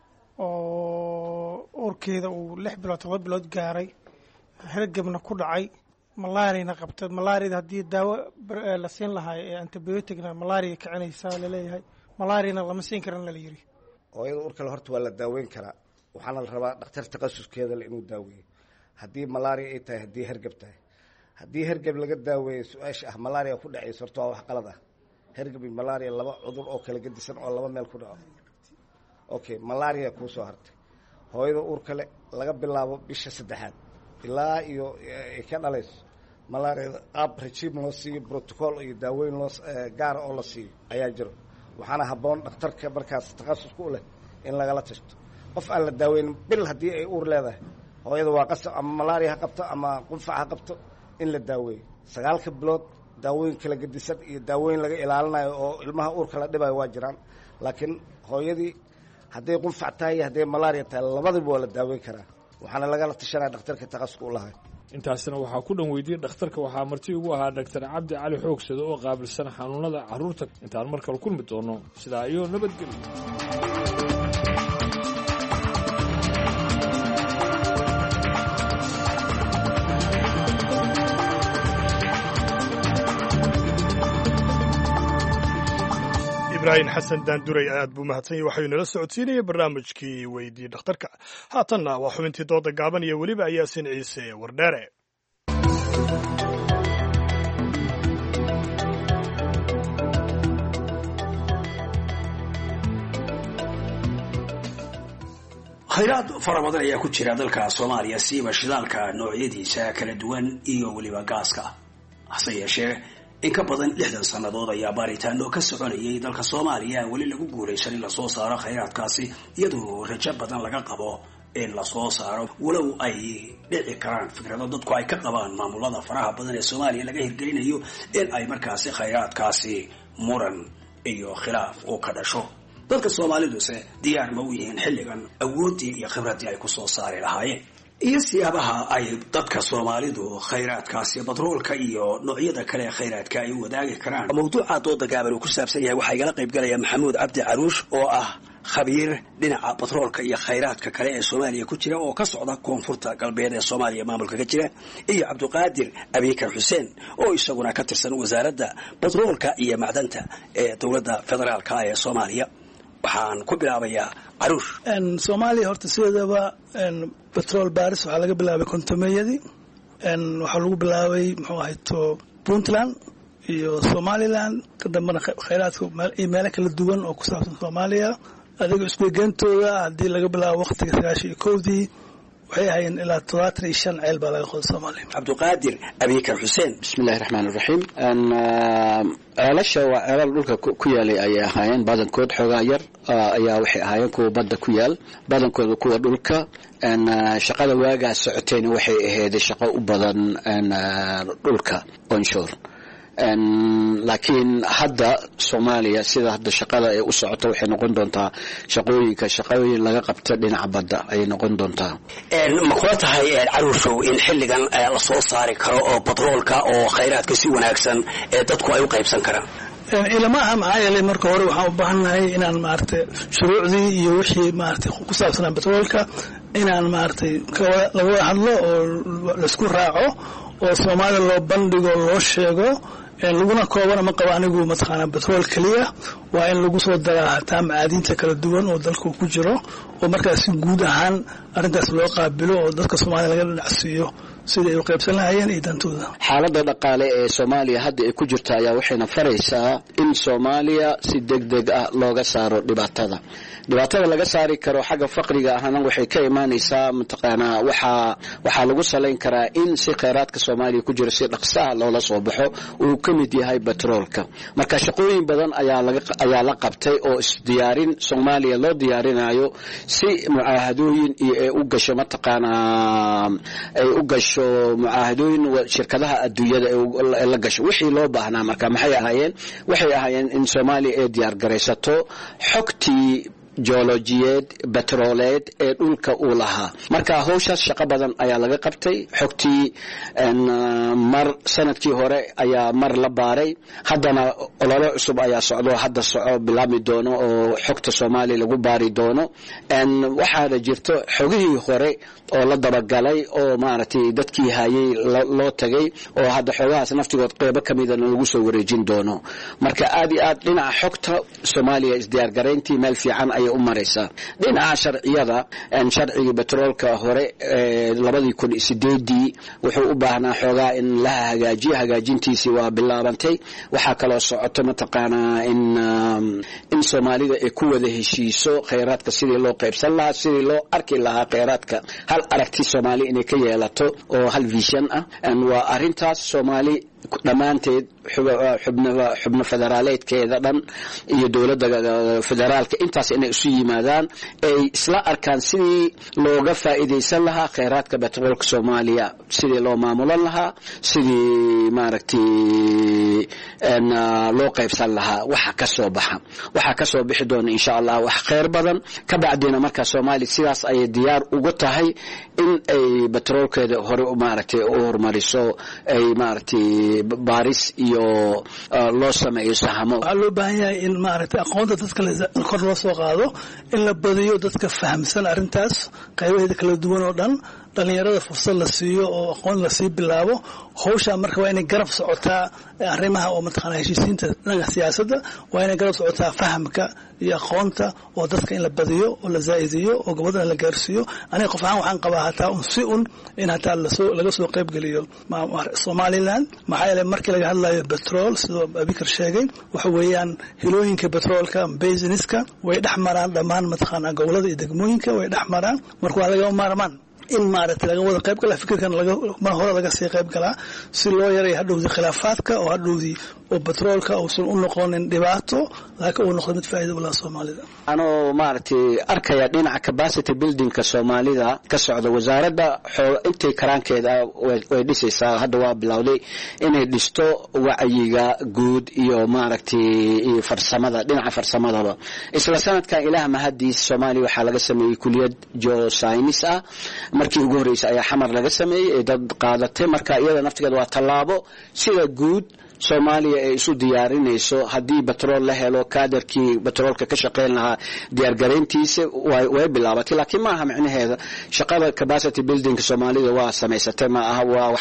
oo uurkeeda uu 6 bilood 7 bilood gaaray hergebna ku dhacay malaria qabtay malaria haddii daawo la siin lahaa ee antibioticna malaria ka cinaysa la leeyahay malaria lama siin karan la yiri hooyada uurka leh horta waa la daaweyn karaa waxaana la rabaa dhakhtar takhasuskeeda inuu daaweeyo haddii malaria ay tahay haddii hergeb tahay haddii hergeb laga daaweeyo su'aasha malaria ku dhacayso horta waa wax qalad ah hergeb iyo malaria laba cudur oo kala gedisan oo laba meel ku dhaco okay malaria ku soo hartay hooyada uurka leh laga bilaabo bisha 3aad ilaa iyo ka dhalayso malaria qaab regime loo siiyo protocol iyo daaweyn loo gaar oo la siiyo ayaa jiro waxaana habboon dhakhtarka markaas takhasus ku leh in lagala tashto qof aan la daaweyn bil haddii ay uur leedahay hooyada waa qasab ama malaria ha qabto ama qunfac ha qabto in la daaweeyo 9 bilood daaweyn kala gedisan iyo daaweyn laga ilaalinayo oo ilmaha uurka la dhibayo waa jiraan laakiin hooyadii hadday qunfac tahay hadday malaria tahay labadaba waa la daaweyn karaa waxaana lagala tashanaya dhakhtarka takhasuska u lahay intaasina waxaa ku dhan weydiiyey dhakhtarka waxaa marti ugu ahaa Dr. Cabdi Cali Xoogsade oo qaabilsan xanuunada carruurta intaan mar kale kulmi doono sidaa iyo nabadgelyo ibraahim xasan daanduray aad buu mahadsan yahay waxayuu nala socodsiinayay barnaamijkii weydii dhakhtarka haatanna waa xubintii dooda gaaban iyo weliba Yaasin Ciise Wardheere khayraad fara badan ayaa ku jira dalka Soomaaliya siiba shidaalka noocyadiisa kala duwan iyo weliba gaaska hase yeeshee in ka badan 60 sanadood ayaa baaritaano ka soconayay dalka Soomaaliya wali lagu guuleysan in la soo saaro khayraadkaasi iyadoo rajo badan laga qabo in la soo saaro walow ay dhici karaan fikrado dadku ay ka qabaan maamulada faraha badan ee Soomaaliya laga hirgelinayo in ay markaasi khayraadkaasi muran iyo khilaaf oo ka dhasho dadka Soomaalidu diyaar ma u yihiin xilligan awoodii iyo khibradii ay ku soo saari lahaayeen iyo siyaabaha ay dadka Soomaalidu khayraadkaasi batroolka iyo noocyada kale ee khayraadka ay wadaagi karaan mawduuca dooda gaaban uu ku saabsan yahay waxa igala qayb galaya Maxamuud Cabdi Caruush oo ah khabiir dhinaca batroolka iyo khayraadka kale ee Soomaaliya ku jira oo ka socda koonfurta galbeed ee Soomaaliya maamulka ka jira iyo Cabdiqaadir Abikar Xuseen oo isaguna ka tirsan wasaaradda batroolka iyo macdanta ee dawladda federaalka ee Soomaaliya waxaan ku bilaabayaa Caruush Soomaaliya horta sideedaba petrol baaris waxa laga bilaabay kontomeyadii waxa lagu bilaabay muxuu ahayto Puntland iyo Somaliland kadambana khayraadka meelo kala duwan oo ku saabsan Soomaaliya adiga isbeegantooda hadii laga bilaabo waqtiga 91dii waxay hayeen ilaa 35 ceel baa laga qoday Soomaaliya Cabdiqaadir Abikar Xuseen bismillaahir rahmaanir rahiim ceelasha waa ceelal dhulka ku yaalay ay ahaayeen badankood xoogaa yar ayaa waxay ahaayeen kuwa badda ku yaal badankooda kuwa dhulka shaqada waagaa socoteen waxay ahayd shaqo u badan dhulka onshore laakiin hadda Soomaaliya sida hadda shaqada ay u socoto waxay noqon doontaa shaqooyin laga qabto dhinaca badda ay noqon doontaa ma kula tahay Caruushow in xilligan la soo saari karo oo batroolka oo khayraadka si wanaagsan ee dadku ay u qaybsan karaan ilama ama marka hore waxaan u baahanahay inaan maartay shuruucdii iyo wixii maartay ku saabsan batroolka inaan maartay laga hadlo oo la isku raaco oo Soomaaliya loo bandhigo loo sheego laguna koobana ma qabo anigu mataqaanaa batrool keliya waa in lagu soo daraa hataa macaadiinta kala duwan oo dalka ku jiro oo markaas si guud ahaan arrintaas loo qaabilo oo dadka Soomaaliya laga dhinacsiiyo sidii ay u qaybsan lahaayeen iyo dantooda. xaaladda dhaqaale ee Soomaaliya hadda ay ku jirto ayaa waxayna faraysaa in Soomaaliya si degdeg ah looga saaro dhibaatada laga saari karo xagga faqriga ahna waxay ka imaanaysaa mataqaanaa waxa lagu saleyn karaa in si kheyraadka Soomaaliya ku jira si dhaqso ah loola soo baxo uu ka mid yahay batroolka marka shaqooyin badan ayaa la qabtay oo isdiyaarin Soomaaliya loo diyaarinayo si mucaahadooyin ay u gasho mataqaanaa ay u gasho mucaahadooyin shirkadaha adduunyada ee la gasho wixii loo baahnaa marka waxay ahaayeen in Soomaaliya ay diyaar garaysato xogtii geologiyeed batrooleed ee dhulka uu lahaa marka hawshaas shaqo badan ayaa laga qabtay xogtii mar sanadkii hore ayaa mar la baaray haddana olole cusub ayaa soco bilaabmi doono oo xogta Soomaaliya lagu baari doono waxaana jirto xogihii hore oo la dabagalay oo maaragtay dadkii hayay loo tagay oo hadda xogahaas naftigood qeybo kamid ah lagu soo wareejin doono marka aad iyo aad dhinaca xogta Soomaaliya isdiyaar gareyntii meel fiican ay u maraysaa dhinaca sharciga batroolka hore 2008 wuxuu u baahnaa xogaa in la hagaajintiisii waa bilaabantay waxa kale oo socoto mataqaanaa in Soomaalida ay ku wada heshiiso kheyraadka sidii loo qaybsan lahaa sidii loo arki lahaa kheyraadka hal aragti Soomaali inay ka yeelato oo hal vision ah waa arintaas Soomaali dhamaanteed xubno federaaleedkeeda dhan iyo dawladda federaalka intaas inay isu yimaadaan ay isla arkaan sidii looga faa'iideysan lahaa kheyraadka batroolka Soomaaliya sidii loo maamulan lahaa sidii maaragtay loo qaybsan lahaa waxa ka soo bixi doona insha Allah wax kheyr badan ka bacdina marka Soomaaliya sidaas ay diyaar ugu tahay in ay batroolkeeda hore maaragtay u hormariso ay maaragtay baaris iyo loo sameeyo sahamo waxaa loo baahan yahay in maaragtay aqoonta dadka kor loo soo qaado in la badiyo dadka fahamsan arrintaas qaybaheeda kala duwan oo dhan dhalinyarada fursad la siiyo oo aqoon la sii bilaabo hawsha marka waa inay garab socotaa arrimaha oo mataqaanaa heshiisiinta dhanka siyaasadda waa inay garab socotaa fahamka iyo aqoonta oo dadka in la badiyo oo la zaa'idiyo oo gobadana la gaarsiiyo aniga qof ahaan waxaan qabaa hataa in hataa laga soo qayb geliyo Somaliland maxaa yeelay markii laga hadlayo petrol sidoo Abikar sheegay waxa weeyaan hilooyinka petrolka businesska way dhex maraan dhammaan mataqaanaa gobolada iyo degmooyinka way dhex maraan marka waa laga maarmaan in maaragtay laga wada qayb gala fikirkan mar hore laga sii qayb galaa si loo yareeyo hadhowdii khilaafaadka oo hadhowdii oo batroolka uusan u noqonin dhibaato laakiin uu noqdo mid faa'iido u leh Soomaalida anoo maaragtay arkaya dhinaca capacity buildingka Soomaalida ka socda wasaaradda intay karaankeeda way dhisaysaa hadda waa bilowday inay dhisto wacyiga guud iyo maaragtay farsamada dhinaca farsamadaba isla sanadkan ilaah mahadiis Soomaaliya waxa laga sameeyay kuliyad geoscience ah markii ugu horeysay ayaa xamar laga sameeyay dad qaadatay marka iyada naftigeeda waa tallaabo sida guud Soomaaliya ay isu diyaarinayso hadii batrool la helo kaadarkii batroolka ka shaqeyn lahaa diyaar gareyntiisa way bilaabatay laakiin ma aha macnaheeda shaqada capacity building Soomaalida waa samaysatay ma aha waa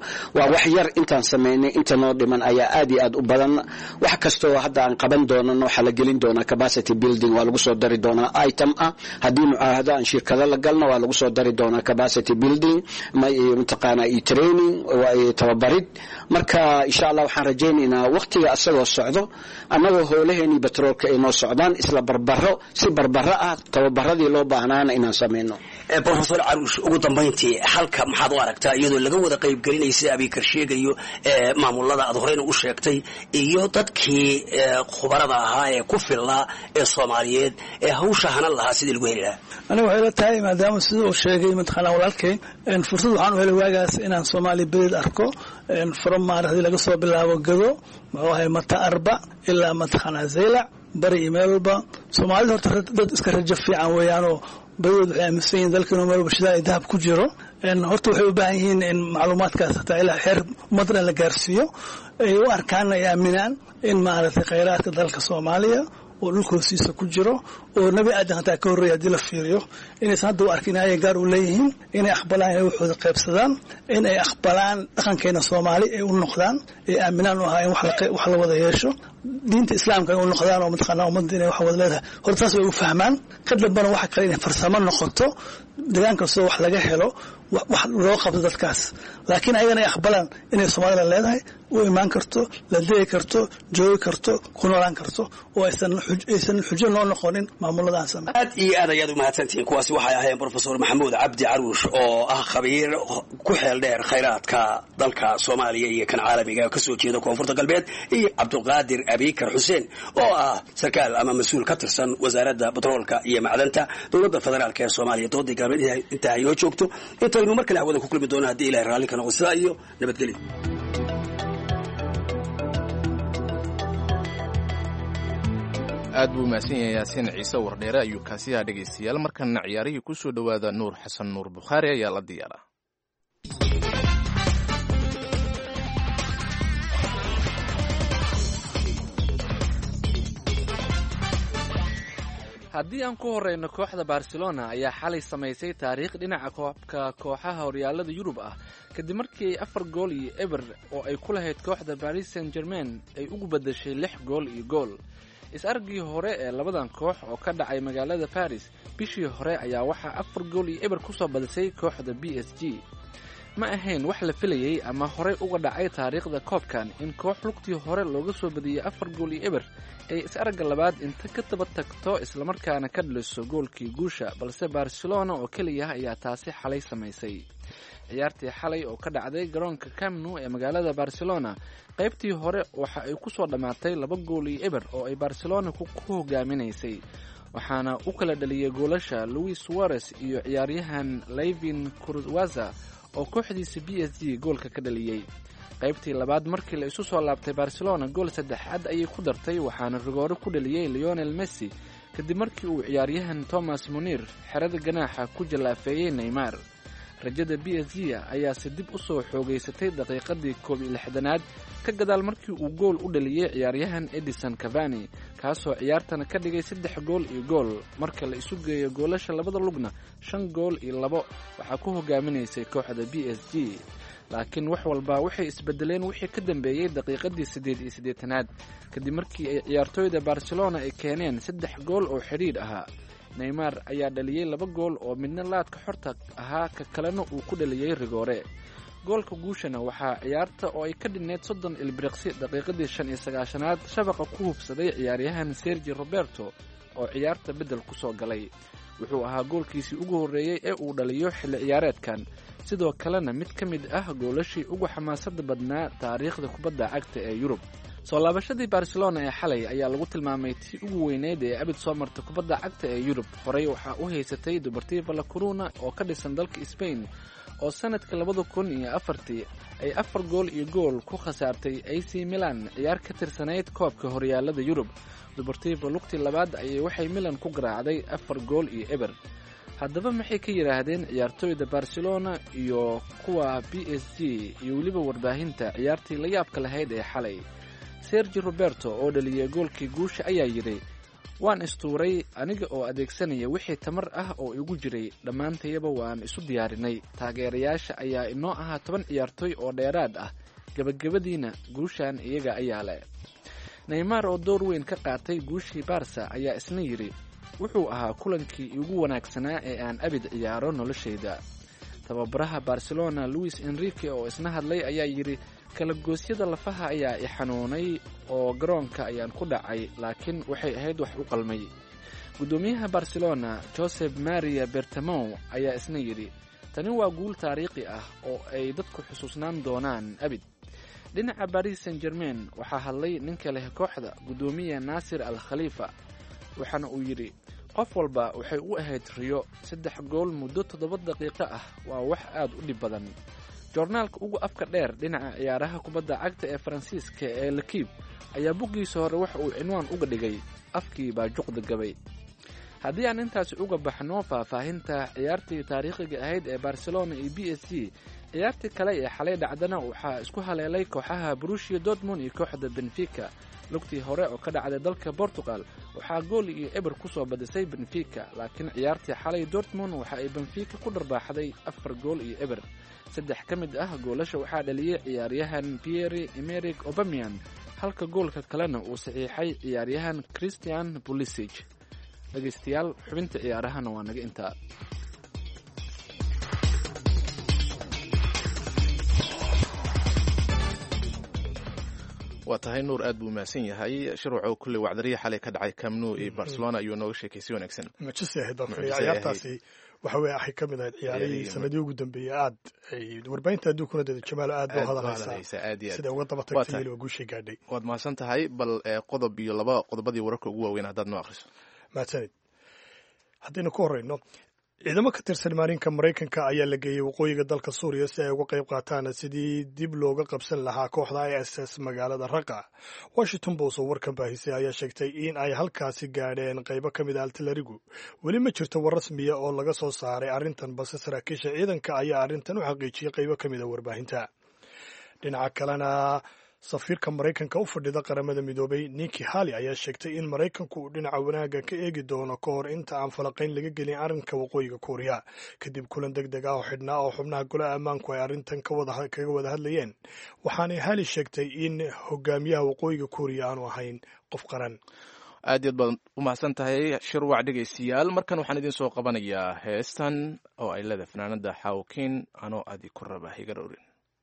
wax yar intaan sameynay inta noo dhiman ayaa aad iyo aad u badan wax kasto hadda aan qaban doono waxa la gelin doona capacity building waa lagu soo dari doona item ah hadii mucaahado aan shirkado la galno waa lagu soo dari doona capacity building mataqaana training waa tababarid marka insha Allah waxaan rajaynayna waqtiga asagoo socdo anagoo howlaheeni batroolka ay noo socdaan isla barbaro si barbaro ah tababaradii loo baahnaana inaan sameeyno professor Caruush ugu dambeyntii halka maxaad u aragtaa iyadoo laga wada qayb galinay sida Abikar sheegayo maamulada aad horeyna u sheegtay iyo dadkii khubarada ahaa ee ku filnaa ee Soomaaliyeed ee hawsha hanan lahaa sidii lagu heli lahaa aniga waxay la tahay maadaama sidoo uu sheegay mataqaanaa walaalkay fursad waxaan u helay waagaas inaan Soomaali beed arko from maaragtay laga soo bilaabo gado muxuu ahay mata arba ilaa mataqaanaa Zeylac bari imeelba Soomaalida horta dad iska rajo fiican weeyaanoo badood waxay aaminsan yihiin dalkan meel bulshada ay dahab ku jiro horta waxay u baahan yihiin in macluumaadkaas hataa ilaa xeer ummadna la gaarsiiyo ay u arkaan ay aaminaan in maaragtay kheyraadka dalka Soomaaliya oo dhulka hoostiisa ku jiro oo nebi aadan hataa ka horreeya haddii la fiiriyo inaysan hadda u arkin inay gaar u leeyihiin inay aqbalaan inay waxooda qaybsadaan inay aqbalaan dhaqankeena soomaali ay u noqdaan ay aaminaan u ahaa in wax la wada yeesho diinta islaamka ay u noqdaan oo mataqaanaa ummadda inay wax wada leedahay horta taas way u fahmaan ka dambana waxa kale inay farsamo noqoto deegaan kastoo wax laga helo wax loo qabto dadkaas laakiin ayagana ay aqbalaan inay Soomaaliland leedahay oo imaan karto la degi karto joogi karto ku noolaan karto oo aysan xujo noo noqonin maamulada aan sameeyay aad iyo aad ayaad u mahadsantihiin kuwaasi waxay ahaayeen professor maxamuud cabdi caruush oo ah khabiir ku xeel dheer khayraadka dalka Soomaaliya iyo kan caalamiga ka soo jeeda koonfurta galbeed iyo Cabdulqaadir Abikar Xuseen oo ah sarkaal ama mas'uul ka tirsan wasaaradda batroolka iyo macdanta dowladda federaalka ee Soomaaliya doodii galbeed inta ay noo joogto intaynu mar kale wada ku kulmi doonaa haddii Ilaahay raalli ka noqdo sidaa iyo nabadgelyo. aad buu mahadsan yahay yaasiin ciise wardheere ayuu kaasiyaha dhegaystayaal markana ciyaarihii ku soo dhowaada nuur xasan nuur bukhaari ayaa la diyaaraa. haddii aan ku horeyno kooxda barcelona ayaa xalay samaysay taariikh dhinaca koobka kooxaha horyaalada yurub ah kadib markii ay 4 gool iyo eber oo ay ku lahayd kooxda Paris Saint-Germain ay ugu bedeshay 6 gool iyo gool. is-argii hore ee labadan koox oo ka dhacay magaalada Paris bishii hore ayaa waxaa 4 gool iyo eber ku soo badisay kooxda PSG. ma ahayn wax la filayay ama horey uga dhacay taariikhda koobkan in koox lugtii hore looga soo badiyay 4 gool iyo eber ay is-arga labaad inta ka daba tagto isla markaana ka dhaliso goolkii guusha, balse Barcelona oo kaliya ayaa taasi xalay samaysay. ciyaartii xalay oo ka dhacday garoonka Camp Nou ee magaalada Barcelona qaybtii hore waxa ay ku soo dhamaatay 2 gool iyo eber oo ay Barcelona ku hogaaminaysay, waxaana u kala dhaliyay goolasha Luis Suarez iyo ciyaaryahan Layvin Kurzawa oo kooxdiisa PSG goolka ka dhaliyay. qaybtii labaad markii la isu soo laabtay Barcelona gool saddexaad ayay ku dartay, waxaana rigoore ku dhaliyay Lionel Messi kadib markii uu ciyaaryahan Thomas Munir xerada ganaaxa ku jalaafeeyay Neymar. rajada PSG ayaa si dib u soo xoogaysatay daqiiqadii 61aad ka gadaal markii uu gool u dhaliyay ciyaaryahan Edison Cavani kaasoo ciyaartana ka dhigay 3 gool iyo gool. marka la isu geeyo goolasha labada lugna 5 gool iyo 2 waxaa ku hogaaminaysay kooxda PSG. laakiin wax walba waxay isbedeleen wixii ka dambeeyay daqiiqadii 88aad kadib markii ay ciyaartooyda Barcelona ay keeneen 3 gool oo xiriir ahaa. Neymar ayaa dhaliyay 2 gool oo midna laadka xorta ahaa ka kalena uu ku dhaliyay rigoore. goolka guushana waxaa ciyaarta oo ay ka dhineed 30 ilbiriqsi daqiiqadii 95aad shabaqa ku hubsaday ciyaaryahan Sergio Roberto oo ciyaarta bedel ku soo galay. wuxuu ahaa goolkiisii ugu horeeyay ee uu dhaliyo xilli ciyaareedkan, sidoo kalena mid ka mid ah goolashii ugu xamaasadda badnaa taariikhda kubadda cagta ee Yurub. soo laabashadii Barcelona ee xalay ayaa lagu tilmaamay tii ugu weyneyd ee abid soo martay kubadda cagta ee Yurub. horey waxaa u haysatay Deportivo La Coruna oo ka dhisan dalka Spain oo sanadka 2004 ay 4 gool iyo gool ku khasaartay AC Milan ciyaar ka tirsanayd koobka horyaalada Yurub. Deportivo lugtii labaad ayay waxay Milan ku garaacday 4 gool iyo eber. haddaba maxay ka yiraahdeen ciyaartooyda Barcelona iyo kuwa PSG iyo waliba warbaahinta ciyaartii la yaabka lahayd ee xalay? Sergio Roberto oo dhaliyay goolkii guusha ayaa yiri, waan istuuray aniga oo adeegsanaya wixii tamar ah oo igu jiray, dhammaantayaba waan isu diyaarinay. taageerayaasha ayaa inoo ahaa 10 ciyaartooy oo dheeraad ah, gabagabadiina guushan iyaga ayaa leh. Neymar oo door weyn ka qaatay guushii Barca ayaa isna yiri, wuxuu ahaa kulankii ugu wanaagsanaa ee aan abid ciyaaro noloshayda. tababaraha Barcelona Luis Enrique oo isna hadlay ayaa yiri, kala goosyada lafaha ayaa i xanuunay oo garoonka ayaan ku dhacay, laakiin waxay ahayd wax u qalmay. gudoomiyaha Barcelona Josep Maria Bartomeu ayaa isna yiri, tani waa guul taariikhi ah oo ay dadku xusuusnaan doonaan abid. dhinaca Paris Saint-Germain waxaa hadlay ninka leh kooxda gudoomiyaha Nasser Al Khalifa, waxaana uu yiri, qof walba waxay u ahayd riyo. 3 gool muddo 7 daqiiqo ah waa wax aad u dhib badan. joornaalka ugu afka dheer dhinaca ciyaaraha kubadda cagta ee Faransiiska ee L'Equipe ayaa bugiisa hore waxa uu cinwaan uga dhigay afkii baa juqda gabay. haddii aan intaasi uga baxno faahfaahinta ciyaartii taariikhiga ahayd ee Barcelona iyo PSG, ciyaartii kale ee xalay dhacdana waxaa isku haleelay kooxaha Borussia Dortmund iyo kooxda Benfica. lugtii hore oo ka dhacday dalka Portugal waxaa gool iyo eber ku soo badisay benfica, laakiin ciyaartii xalay dortmund waxa ay benfica ku dharbaaxday 4 gool iyo eber. 3 ka mid ah goolasha waxaa dhaliyay ciyaaryahan Pierre-Emerick Aubameyang, halka goolka kalena uu saxiixay ciyaaryahan Christian Pulisic. dhegeystayaal, xubinta ciyaarahana waa naga intaa. waa tahay nuur aad buu mahadsan yahay. shirwaco kulley wacdariya xalay ka dhacay Camp Nou iyo Barcelona ayuu nooga sheekaysay wanaagsan. Manchester ahayd ciyaartaasi waxa weeye ay ka mid ahayd ciyaarihii sanadii ugu dambeeyay aad ay warbaahinta adduunkuna dad Jamaal aad buu hadaleysa sida uga daba tagtay oo guusha gaadhay. waad mahadsan tahay. bal qodob iyo laba qodobadii wararka ugu waaweyn haddaad noo akhriso. mahadsanid. haddaynu ku horeyno, ciidamo ka tirsan maarinka Mareykanka ayaa la geeyey waqooyiga dalka Suuriya si ay uga qayb qaataan sidii dib looga qabsan lahaa kooxda ISIS magaalada Raqqa. Washington Post oo warkan baahisay ayaa sheegtay in ay halkaasi gaadheen qaybo ka mid ah artillerigu. weli ma jirto war rasmiya oo laga soo saaray arrintan, balse saraakiisha ciidanka ayaa arrintan u xaqiijiyey qaybo ka mid ah warbaahinta. dhinaca kalena, safiirka Mareykanka u fadhida qaramada midoobay Nikki Haley ayaa sheegtay in Mareykanku uu dhinaca wanaagga ka eegi doono ka hor inta aan falaqayn laga gelin arrinka waqooyiga Kuuriya. kadib kulan degdeg ah oo xidhnaa oo xubnaha golaha ammaanku ay arrintan kaga wada hadlayeen, waxaanay Haley sheegtay in hogaamiyaha waqooyiga Kuuriya aanu ahayn qof qaran. aad iyo aad baad u mahadsan tahay shirwac. dhegeystayaal, markan waxaan idin soo qabanayaa heestan oo ay leedahay fanaanada Xawkiin, anoo adi ku raba higarowrin.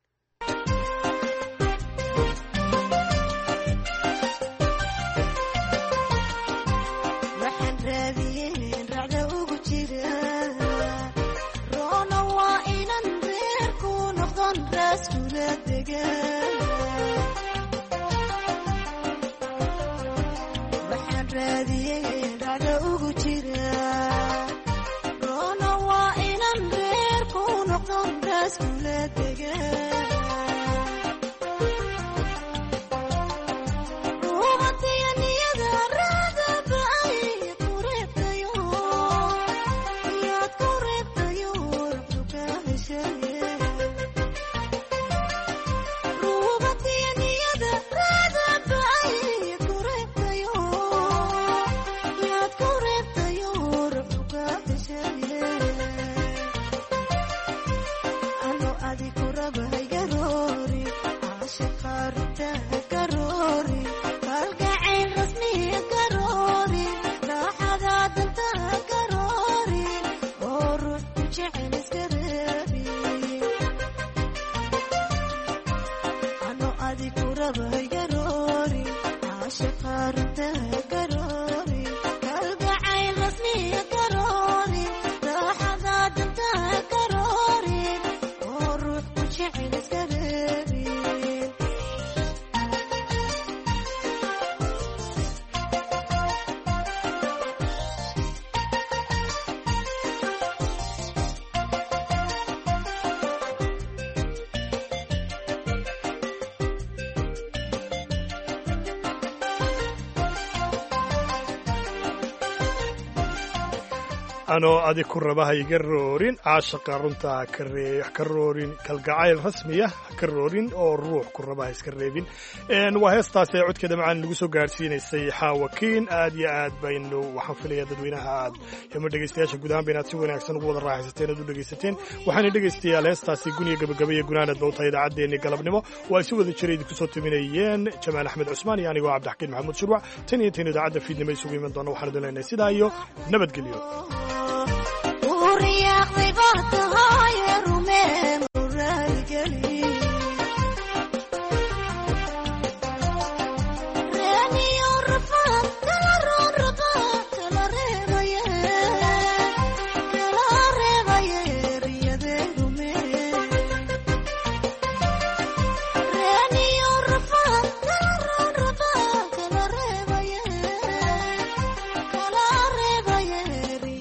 anoo adi ku raba ha iga roorin, caashaqa runta ka roorin, kalgacayl rasmiya ka roorin, oo ruux ku raba ha iska reebin. waa heestaas ee codkeeda macaan lagu soo gaadhsiinaysay Xawkiin. aad iyo aad baynu waxaan filayaa dadweynaha aad ama dhegeystayaasha guud ahaan inaad si wanaagsan ugu wada raaxaysateen aad u dhegeysateen. waxaana dhegeystayaal heestaasi guniya gabagaba iyo gunaanad bawta idaacaddeenii galabnimo waa si wada jira idinku soo tuminayeen Jamaal Axmed Cusmaan iyo anigoo Cabdixakiin Maxamuud Shirwac. tan iyo tan idaacadda fiidnimo isugu iman doona waxaan idin leenahay sidaa iyo nabadgelyo.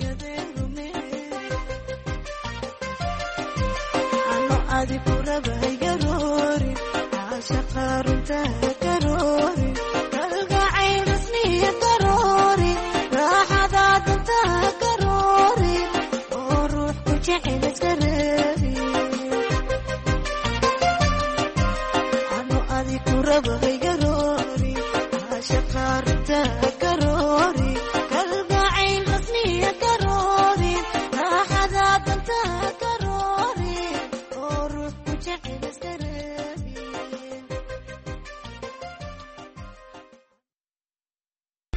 adi ku raba